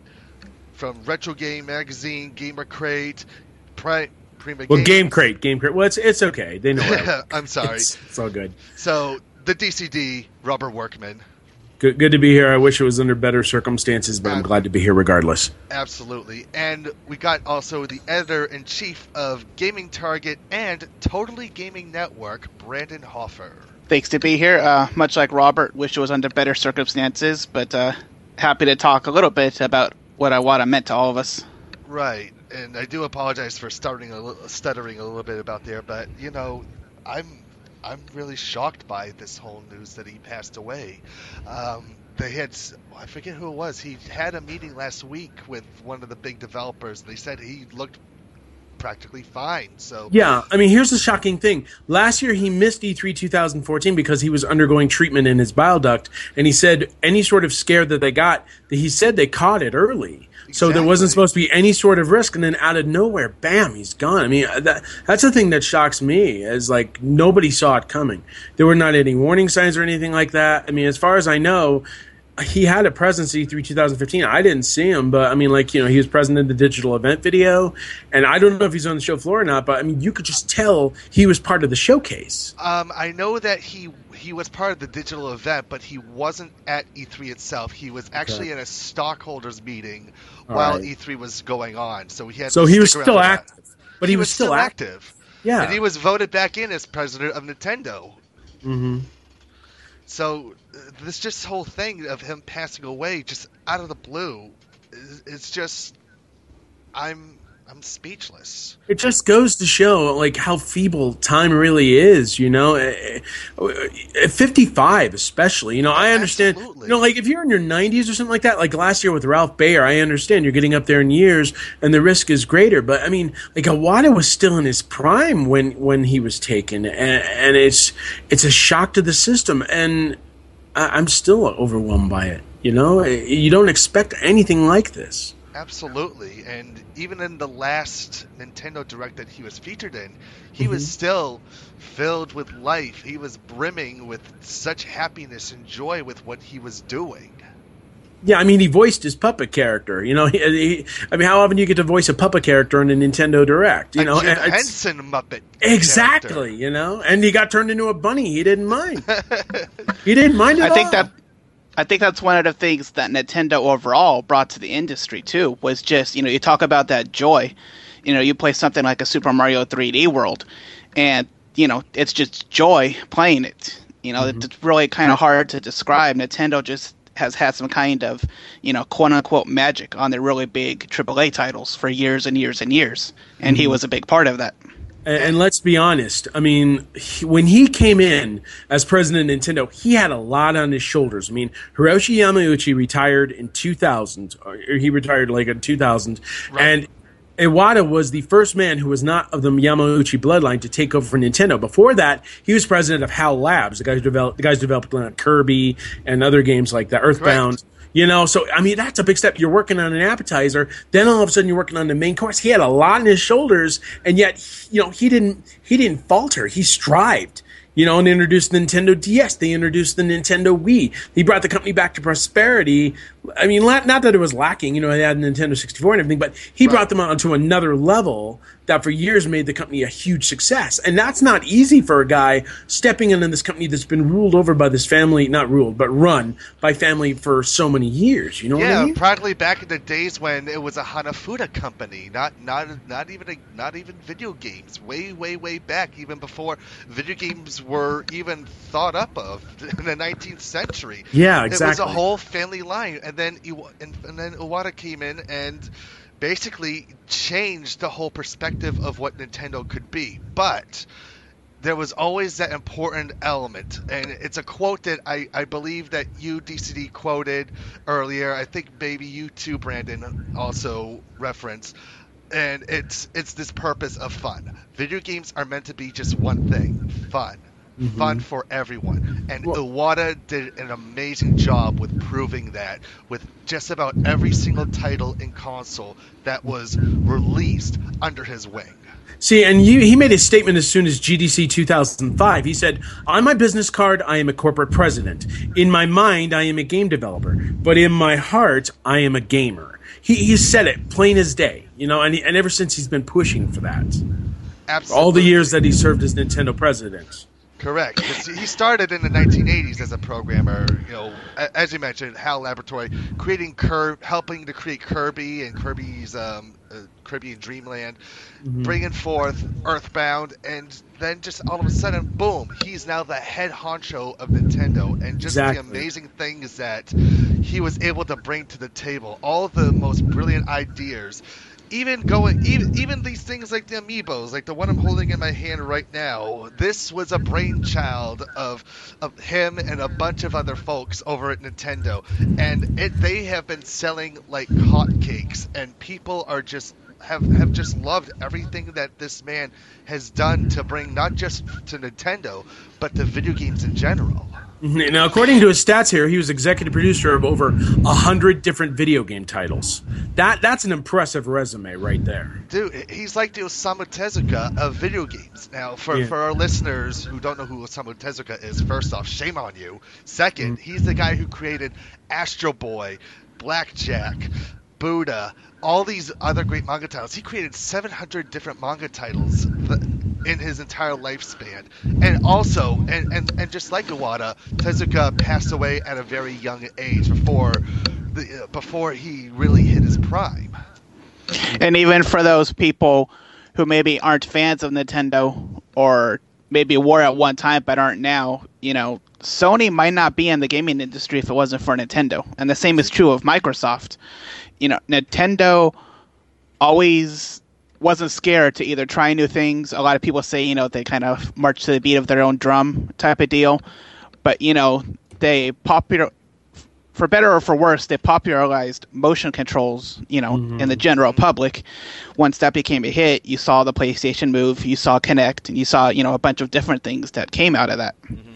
Retro Game Magazine, Gamer Crate, Prima Game Crate. Well, it's okay. They know. I'm sorry. It's all good. So the DCD, Robert Workman. Good to be here. I wish it was under better circumstances, but I'm glad to be here regardless. Absolutely. And we got also the editor-in-chief of Gaming Target and Totally Gaming Network, Brandon Hoffer. Thanks to be here. Much like Robert, wish it was under better circumstances, but happy to talk a little bit about what Iwata meant to all of us. Right. And I do apologize for stuttering a little bit about there, but, you know, I'm really shocked by this whole news that he passed away. They had, I forget who it was, he had a meeting last week with one of the big developers. They said he looked practically fine. So yeah, I mean, here's the shocking thing. Last year he missed E3 2014 because he was undergoing treatment in his bile duct, and he said any sort of scare that they got, he said they caught it early. So there wasn't supposed to be any sort of risk, and then out of nowhere, bam, he's gone. I mean, that's the thing that shocks me, is like nobody saw it coming. There were not any warning signs or anything like that. I mean, as far as I know, he had a presence at E3 2015. I didn't see him, but I mean, like, you know, he was present in the digital event video, and I don't know if he's on the show floor or not, but I mean, you could just tell he was part of the showcase. I know that he was part of the digital event, but he wasn't at E3 itself. He was actually in a stockholders meeting while E3 was going on. So he was still active. But he was still active. Yeah. And he was voted back in as president of Nintendo. Mm-hmm. So this whole thing of him passing away just out of the blue, it's just, I'm speechless. it just goes to show like how feeble time really is, you know. At 55 especially, you know, I understand. Absolutely. You know, like if you're in your 90s or something like that, like last year with Ralph Baer, I understand you're getting up there in years and the risk is greater. But I mean, like Iwata was still in his prime when he was taken, and it's a shock to the system, and I'm still overwhelmed by it. You know, you don't expect anything like this. Absolutely, and even in the last Nintendo Direct that he was featured in, he was still filled with life. He was brimming with such happiness and joy with what he was doing. Yeah, I mean, he voiced his puppet character. You know, I mean, how often do you get to voice a puppet character in a Nintendo Direct? You know, Jim Henson Muppet. Exactly. Character. You know, and he got turned into a bunny. He didn't mind. He didn't mind at all. I think that's one of the things that Nintendo overall brought to the industry, too, was just, you know, you talk about that joy. You know, you play something like a Super Mario 3D World, and, you know, it's just joy playing it. You know, it's really kind of hard to describe. Nintendo just has had some kind of, quote unquote magic on their really big AAA titles for years and years and years. And he was a big part of that. And let's be honest. I mean, when he came in as president of Nintendo, he had a lot on his shoulders. I mean, Hiroshi Yamauchi retired in 2000. Or he retired in 2000. Right. And Iwata was the first man who was not of the Yamauchi bloodline to take over for Nintendo. Before that, he was president of HAL Labs, the guys who developed Kirby and other games like that, Earthbound. Correct. So, I mean, that's a big step. You're working on an appetizer, then all of a sudden you're working on the main course. He had a lot on his shoulders, and yet, he didn't falter. He strived. And introduced Nintendo DS. They introduced the Nintendo Wii. He brought the company back to prosperity. I mean, not that it was lacking. They had Nintendo 64 and everything, but he brought them onto another level that for years made the company a huge success. And that's not easy for a guy stepping into this company that's been ruled over by this family, not ruled, but run by family for so many years. You know what I mean? Practically back in the days when it was a Hanafuda company, not even video games. Way back, even before video games were even thought up of in the 19th century. Yeah, exactly. It was a whole family line, and then Iwata came in and basically changed the whole perspective of what Nintendo could be. But there was always that important element, and it's a quote that I believe that you, DCD, quoted earlier. I think maybe you too, Brandon, also referenced. And it's this purpose of fun. Video games are meant to be just one thing: fun. Fun for everyone. And Iwata did an amazing job with proving that with just about every single title in console that was released under his wing. See, and he made a statement as soon as GDC 2005. He said, on my business card, I am a corporate president. In my mind, I am a game developer. But in my heart, I am a gamer. He said it plain as day, and ever since he's been pushing for that. Absolutely. All the years that he served as Nintendo president. Correct. He started in the 1980s as a programmer, as you mentioned, HAL Laboratory, helping to create Kirby and Kirby's Kirby and Dreamland, bringing forth Earthbound, and then just all of a sudden, boom, he's now the head honcho of Nintendo, and just the amazing things that he was able to bring to the table, all the most brilliant ideas. Even these things like the amiibos, like the one I'm holding in my hand right now, this was a brainchild of him and a bunch of other folks over at Nintendo, and they have been selling like hotcakes, and people are just have just loved everything that this man has done to bring not just to Nintendo but to video games in general. Now, according to his stats here, he was executive producer of over 100 different video game titles. That's an impressive resume right there. Dude, he's like the Osamu Tezuka of video games. Now, for our listeners who don't know who Osamu Tezuka is, first off, shame on you. Second, he's the guy who created Astro Boy, Blackjack, Buddha, all these other great manga titles. He created 700 different manga titles in his entire lifespan. And also, and just like Iwata, Tezuka passed away at a very young age before he really hit his prime. And even for those people who maybe aren't fans of Nintendo, or maybe were at one time but aren't now, Sony might not be in the gaming industry if it wasn't for Nintendo. And the same is true of Microsoft. Nintendo always wasn't scared to either try new things. A lot of people say, they kind of march to the beat of their own drum type of deal. But, they for better or for worse, they popularized motion controls, in the general public. Once that became a hit, you saw the PlayStation Move, you saw Kinect, and you saw, a bunch of different things that came out of that.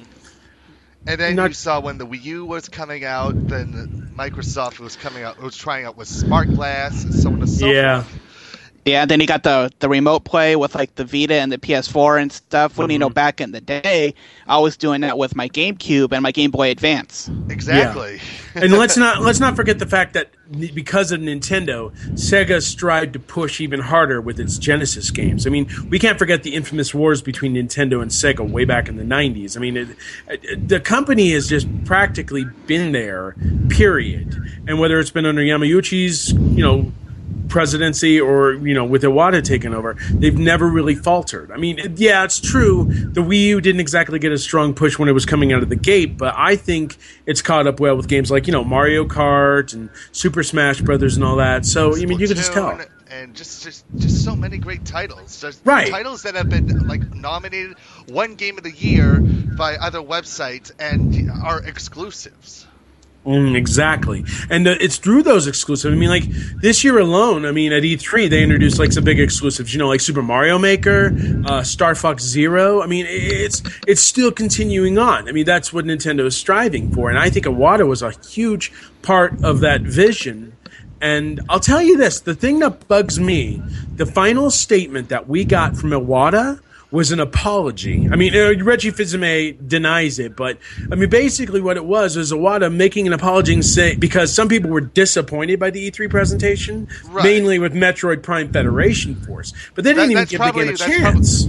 And then you saw when the Wii U was coming out, then Microsoft was trying out with Smart Glass and so on and so forth. Yeah, then you got the remote play with like the Vita and the PS4 and stuff. When back in the day, I was doing that with my GameCube and my Game Boy Advance. Exactly. Yeah. And let's not forget the fact that because of Nintendo, Sega strived to push even harder with its Genesis games. I mean, we can't forget the infamous wars between Nintendo and Sega way back in the 90s. I mean, the company has just practically been there, period. And whether it's been under Yamauchi's, presidency or, with Iwata taking over, they've never really faltered. I mean, yeah, it's true. The Wii U didn't exactly get a strong push when it was coming out of the gate, but I think it's caught up well with games like, Mario Kart and Super Smash Brothers and all that. So, you can just tell. And just so many great titles. Just right. Titles that have been nominated one Game of the Year by other websites and are exclusives. Exactly. And it's through those exclusives. I mean, this year alone, at E3, they introduced like some big exclusives, like Super Mario Maker, Star Fox Zero. I mean, it's still continuing on. I mean, that's what Nintendo is striving for. And I think Iwata was a huge part of that vision. And I'll tell you this, the thing that bugs me, the final statement that we got from Iwata was an apology. I mean, Reggie Fils-Aimé denies it, but basically what it was Iwata making an apology and say, because some people were disappointed by the E3 presentation, right, mainly with Metroid Prime Federation Force, but they didn't even give the game a chance.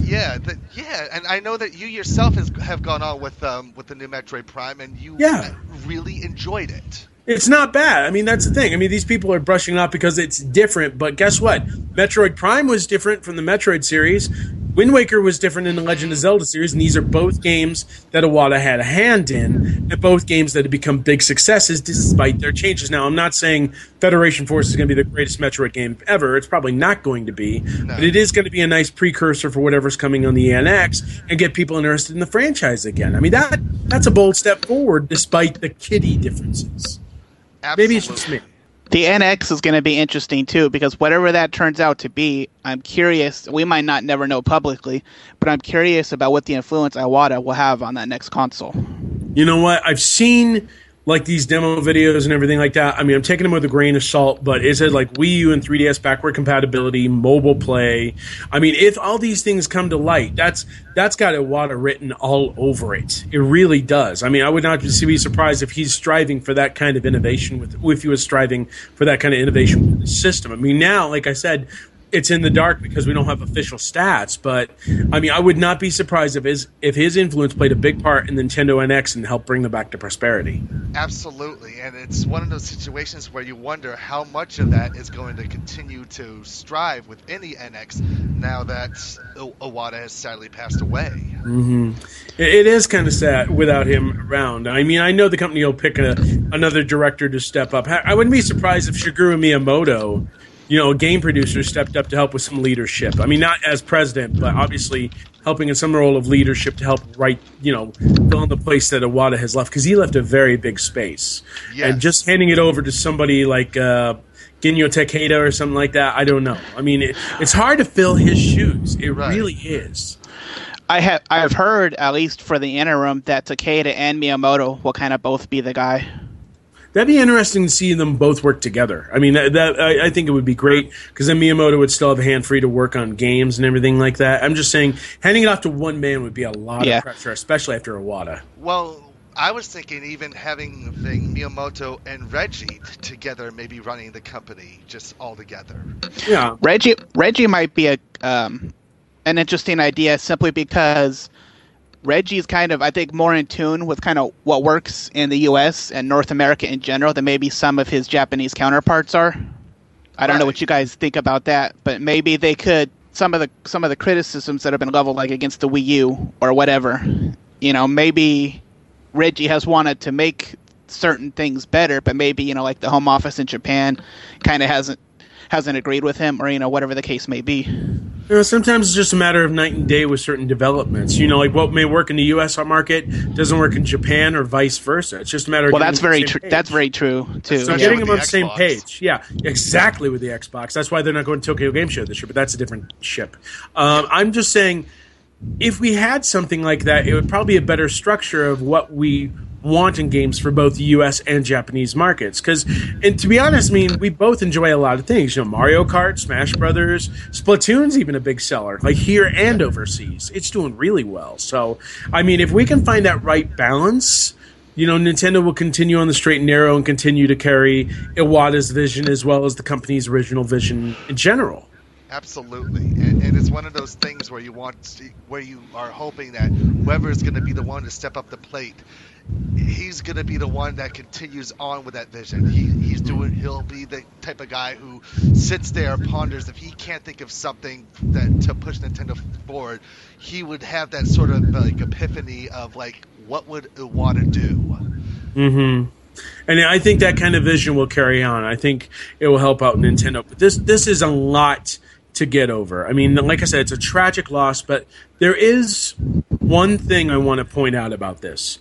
And I know that you yourself have gone on with the new Metroid Prime, and you really enjoyed it. It's not bad. That's the thing. These people are brushing it off because it's different, but guess what? Metroid Prime was different from the Metroid series. Wind Waker was different in the Legend of Zelda series, and these are both games that Iwata had a hand in, and both games that have become big successes despite their changes. Now, I'm not saying Federation Force is going to be the greatest Metroid game ever. It's probably not going to be, but it is going to be a nice precursor for whatever's coming on the NX and get people interested in the franchise again. That's a bold step forward despite the kiddie differences. Absolutely. Maybe it's just me. The NX is going to be interesting, too, because whatever that turns out to be, I'm curious. We might not never know publicly, but I'm curious about what the influence Iwata will have on that next console. You know what? I've seen these demo videos and everything like that. I'm taking them with a grain of salt, but it said Wii U and 3DS backward compatibility, mobile play. If all these things come to light, that's got Iwata written all over it. It really does. I would not be surprised if he's striving for that kind of innovation if he was striving for that kind of innovation with the system. Now, like I said, it's in the dark because we don't have official stats, but I would not be surprised if his influence played a big part in Nintendo NX and helped bring them back to prosperity. Absolutely, and it's one of those situations where you wonder how much of that is going to continue to strive within the NX now that Iwata has sadly passed away. Mm-hmm. It is kind of sad without him around. I know the company will pick another director to step up. I wouldn't be surprised if Shigeru Miyamoto, a game producer, stepped up to help with some leadership. Not as president, but obviously helping in some role of leadership to help fill in the place that Iwata has left, because he left a very big space. Yes. And just handing it over to somebody like Ginyo Takeda or something like that, I don't know. It's hard to fill his shoes. It really is. I have heard, at least for the interim, that Takeda and Miyamoto will kind of both be the guy. That'd be interesting to see them both work together. I think it would be great, because then Miyamoto would still have a hand free to work on games and everything like that. I'm just saying, handing it off to one man would be a lot of pressure, especially after Iwata. Well, I was thinking even having Miyamoto and Reggie together, maybe running the company just all together. Yeah, Reggie might be an interesting idea, simply because Reggie's kind of, I think, more in tune with kind of what works in the U.S. and North America in general than maybe some of his Japanese counterparts are. I don't know what you guys think about that, but maybe they could, some of the criticisms that have been leveled against the Wii U or whatever, maybe Reggie has wanted to make certain things better, but maybe, like the Home Office in Japan kind of hasn't agreed with him, or, whatever the case may be. Sometimes it's just a matter of night and day with certain developments. What may work in the U.S. market doesn't work in Japan, or vice versa. It's just a matter of that's very true. That's very true too. So getting them on the same page, exactly, with the Xbox. That's why they're not going to Tokyo Game Show this year, but that's a different ship. I'm just saying, if we had something like that, it would probably be a better structure of what we want in games for both the U.S. and Japanese markets. And to be honest, we both enjoy a lot of things. Mario Kart, Smash Brothers, Splatoon's even a big seller, here and overseas. It's doing really well. So, if we can find that right balance, Nintendo will continue on the straight and narrow and continue to carry Iwata's vision as well as the company's original vision in general. Absolutely, and it's one of those things where you are hoping that whoever is going to be the one to step up the plate he's going to be the one that continues on with that vision. He'll be the type of guy who sits there, ponders. If he can't think of something to push Nintendo forward, he would have that sort of like epiphany of like, what would Iwata do? Mm-hmm. And I think that kind of vision will carry on. I think it will help out Nintendo. But this is a lot to get over. I mean, like I said, it's a tragic loss, but there is one thing I want to point out about this.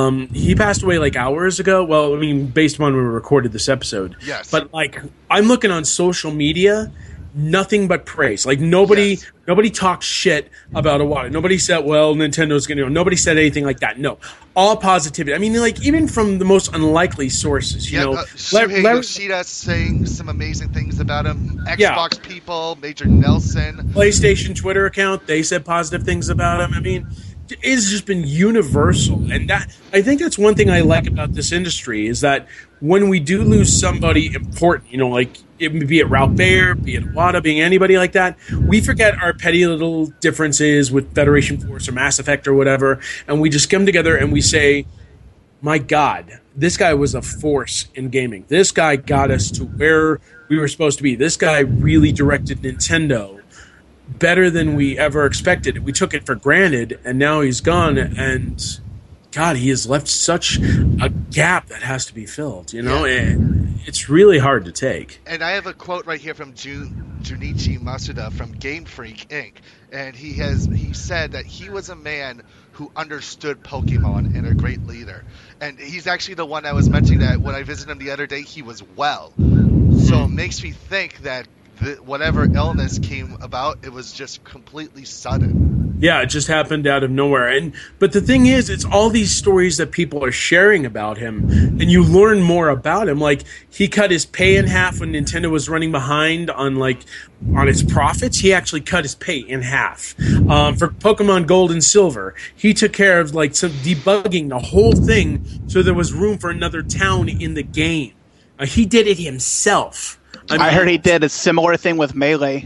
He passed away like hours ago. Well, I mean, based on when we recorded this episode. Yes. But like, I'm looking on social media, nothing but praise. Like nobody talked shit about Iwata. Nobody said, well, Nintendo's going to, nobody said anything like that. No, all positivity. I mean, like even from the most unlikely sources, you know, Shuhei Yoshida saying some amazing things about him. Xbox people, Major Nelson, PlayStation Twitter account, they said positive things about him. I mean, it's just been universal, and that I think that's one thing I like about this industry is that when we do lose somebody important, you know, like be it Ralph Baer, be it Iwata, being anybody like that, we forget our petty little differences with Federation Force or Mass Effect or whatever, and we just come together and we say, my God, this guy was a force in gaming. This guy got us to where we were supposed to be. This guy really directed Nintendo better than we ever expected. We took it for granted, and now he's gone, and God, he has left such a gap that has to be filled. You know, it's really hard to take. And I have a quote right here from Junichi Masuda from Game Freak Inc. And he said that he was a man who understood Pokemon and a great leader. And he's actually the one that was mentioning that when I visited him the other day, he was well. So it makes me think that whatever illness came about, it was just completely sudden. Yeah, it just happened out of nowhere. But the thing is, it's all these stories that people are sharing about him, and you learn more about him. Like, he cut his pay in half when Nintendo was running behind on its profits. He actually cut his pay in half. For Pokemon Gold and Silver, he took care of some debugging the whole thing so there was room for another town in the game. He did it himself. I heard he did a similar thing with Melee.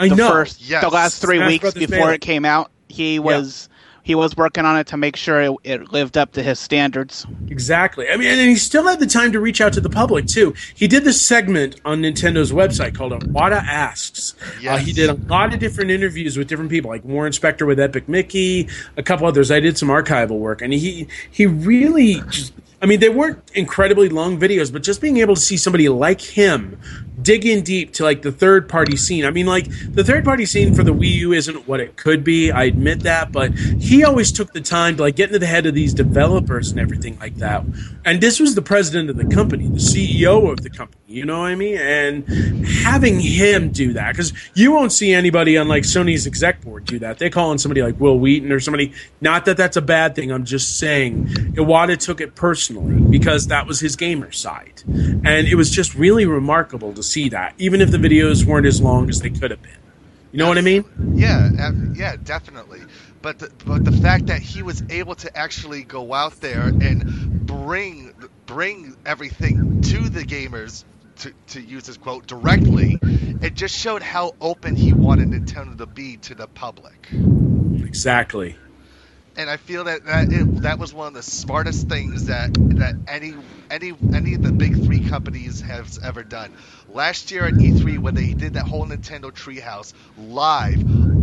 The last 3 Smash weeks Brothers before Melee. it came out, he was working on it to make sure it lived up to his standards. Exactly. I mean, and he still had the time to reach out to the public too. He did this segment on Nintendo's website called Iwata Asks. Yes. He did a lot of different interviews with different people, like Warren Spector with Epic Mickey, a couple others. I did some archival work, and he really just. I mean, they weren't incredibly long videos, but just being able to see somebody like him dig in deep to the third-party scene. I mean, the third-party scene for the Wii U isn't what it could be. I admit that, but he always took the time to get into the head of these developers and everything like that. And this was the president of the company, the CEO of the company. You know what I mean? And having him do that, because you won't see anybody on Sony's exec board do that. They call on somebody like Will Wheaton or somebody. Not that that's a bad thing. I'm just saying Iwata took it personally because that was his gamer side, and it was just really remarkable to see that, even if the videos weren't as long as they could have been. You know what I mean? Yeah, definitely. But the fact that he was able to actually go out there and bring everything to the gamers, to use his quote, directly, it just showed how open he wanted Nintendo to be to the public. Exactly. And I feel that was one of the smartest things that any of the big three companies have ever done. Last year at E3, when they did that whole Nintendo Treehouse live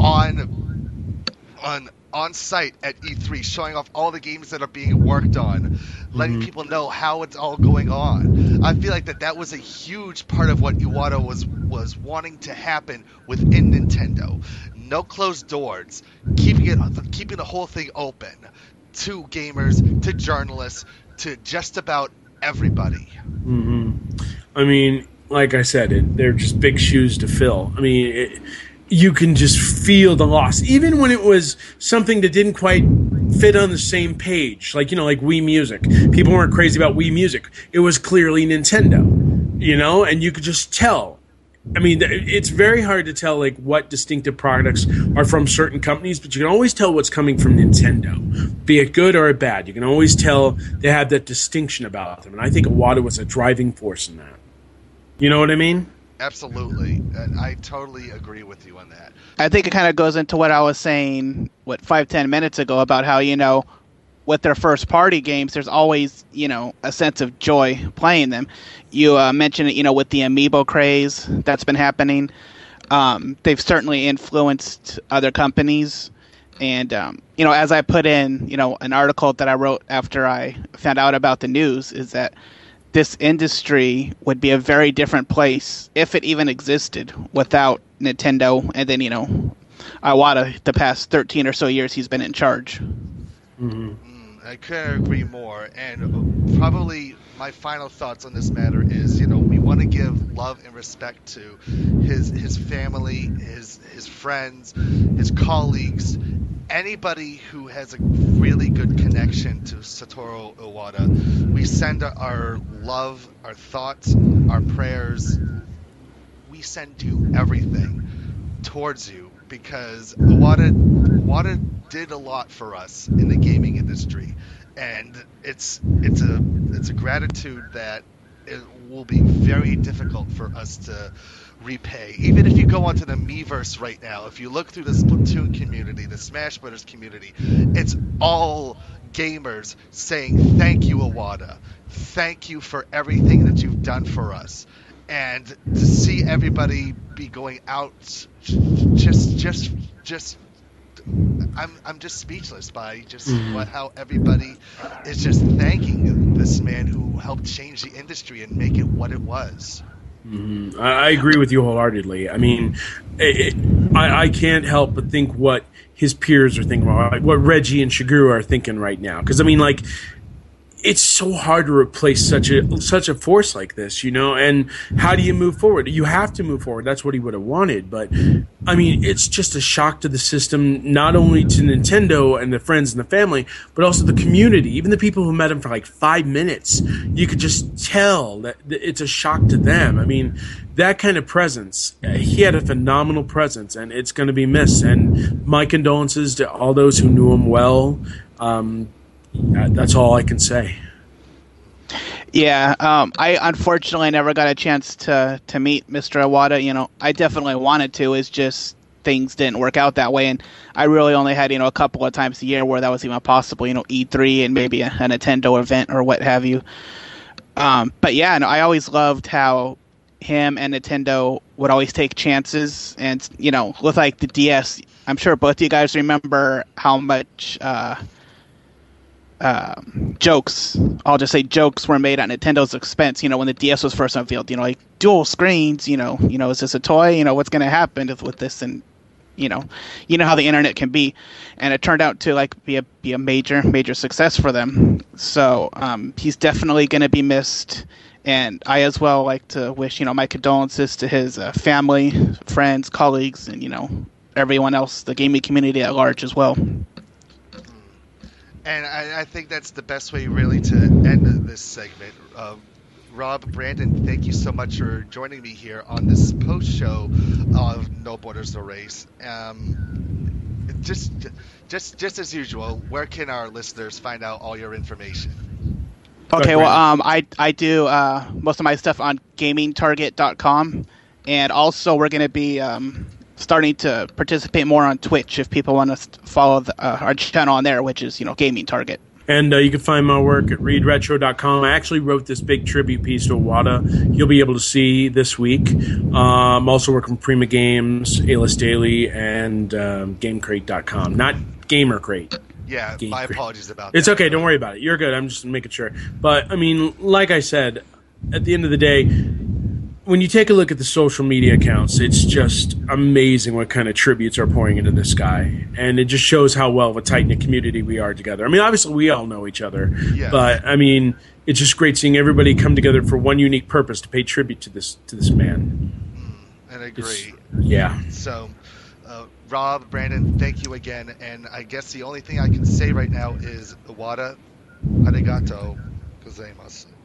on site at E3, showing off all the games that are being worked on, letting people know how it's all going on. I feel like that was a huge part of what Iwata was wanting to happen within Nintendo. No closed doors, keeping the whole thing open to gamers, to journalists, to just about everybody. Mm-hmm. I mean, like I said, they're just big shoes to fill. I mean, you can just feel the loss, even when it was something that didn't quite fit on the same page, like Wii Music. People weren't crazy about Wii Music. It was clearly Nintendo, and you could just tell. I mean, it's very hard to tell what distinctive products are from certain companies, but you can always tell what's coming from Nintendo, be it good or bad. You can always tell they have that distinction about them, and I think Iwata was a driving force in that. You know what I mean? Absolutely, and I totally agree with you on that. I think it kind of goes into what I was saying, 5-10 minutes ago about how, with their first party games, there's always, a sense of joy playing them. You mentioned it, with the amiibo craze that's been happening. They've certainly influenced other companies. And, as I put in, an article that I wrote after I found out about the news, is that this industry would be a very different place if it even existed without Nintendo. And then, Iwata, the past 13 or so years he's been in charge. Mm-hmm. I couldn't agree more. And probably my final thoughts on this matter is, we want to give love and respect to his family, his friends, his colleagues, anybody who has a really good connection to Satoru Iwata. We send our love, our thoughts, our prayers. We send you everything towards you, because Iwata did a lot for us in the gaming industry, and it's a gratitude that it will be very difficult for us to repay. Even if you go onto the Miiverse right now, if you look through the Splatoon community, the Smash Brothers community, it's all gamers saying thank you, Iwata. Thank you for everything that you've done for us. And to see everybody be going out, I'm just speechless by just how everybody is just thanking this man who helped change the industry and make it what it was. Mm-hmm. I agree with you wholeheartedly. I mean, I can't help but think what his peers are thinking, what Reggie and Shigeru are thinking right now. Because I mean, it's so hard to replace such a force like this, and how do you move forward? You have to move forward. That's what he would have wanted. But, I mean, it's just a shock to the system, not only to Nintendo and the friends and the family, but also the community. Even the people who met him for 5 minutes, you could just tell that it's a shock to them. I mean, that kind of presence, he had a phenomenal presence, and it's going to be missed. And my condolences to all those who knew him well. That's all I can say. Yeah, I unfortunately never got a chance to meet Mr. Iwata. I definitely wanted to. It's just things didn't work out that way, and I really only had a couple of times a year where that was even possible. E3 and maybe a Nintendo event or what have you. But yeah, I always loved how him and Nintendo would always take chances, and with the DS, I'm sure both of you guys remember how much. Jokes, I'll just say jokes were made at Nintendo's expense, when the DS was first unveiled, dual screens, is this a toy? What's going to happen with this? And, you know how the internet can be. And it turned out to be a major success for them. So he's definitely going to be missed. And I as well like to wish, my condolences to his family, friends, colleagues, and, everyone else, the gaming community at large as well. And I think that's the best way, really, to end this segment. Rob, Brandon, thank you so much for joining me here on this post-show of No Borders, No Race. Just as usual, where can our listeners find out all your information? Okay, well, I do most of my stuff on GamingTarget.com, and also we're going to be starting to participate more on Twitch if people want to follow our channel on there, which is, Gaming Target. And you can find my work at readretro.com. I actually wrote this big tribute piece to Iwata. You'll be able to see this week. I'm also working with Prima Games, A-List Daily, and GameCrate.com. Not Gamer Crate. Yeah, my apologies about that. It's okay. Don't worry about it. You're good. I'm just making sure. But, I mean, like I said, at the end of the day, when you take a look at the social media accounts, it's just amazing what kind of tributes are pouring into this guy. And it just shows how well of a tight-knit community we are together. I mean, obviously, we all know each other. Yes. But, I mean, it's just great seeing everybody come together for one unique purpose, to pay tribute to this man. And I agree. Yeah. So, Rob, Brandon, thank you again. And I guess the only thing I can say right now is Iwata, arigato gozaimasu.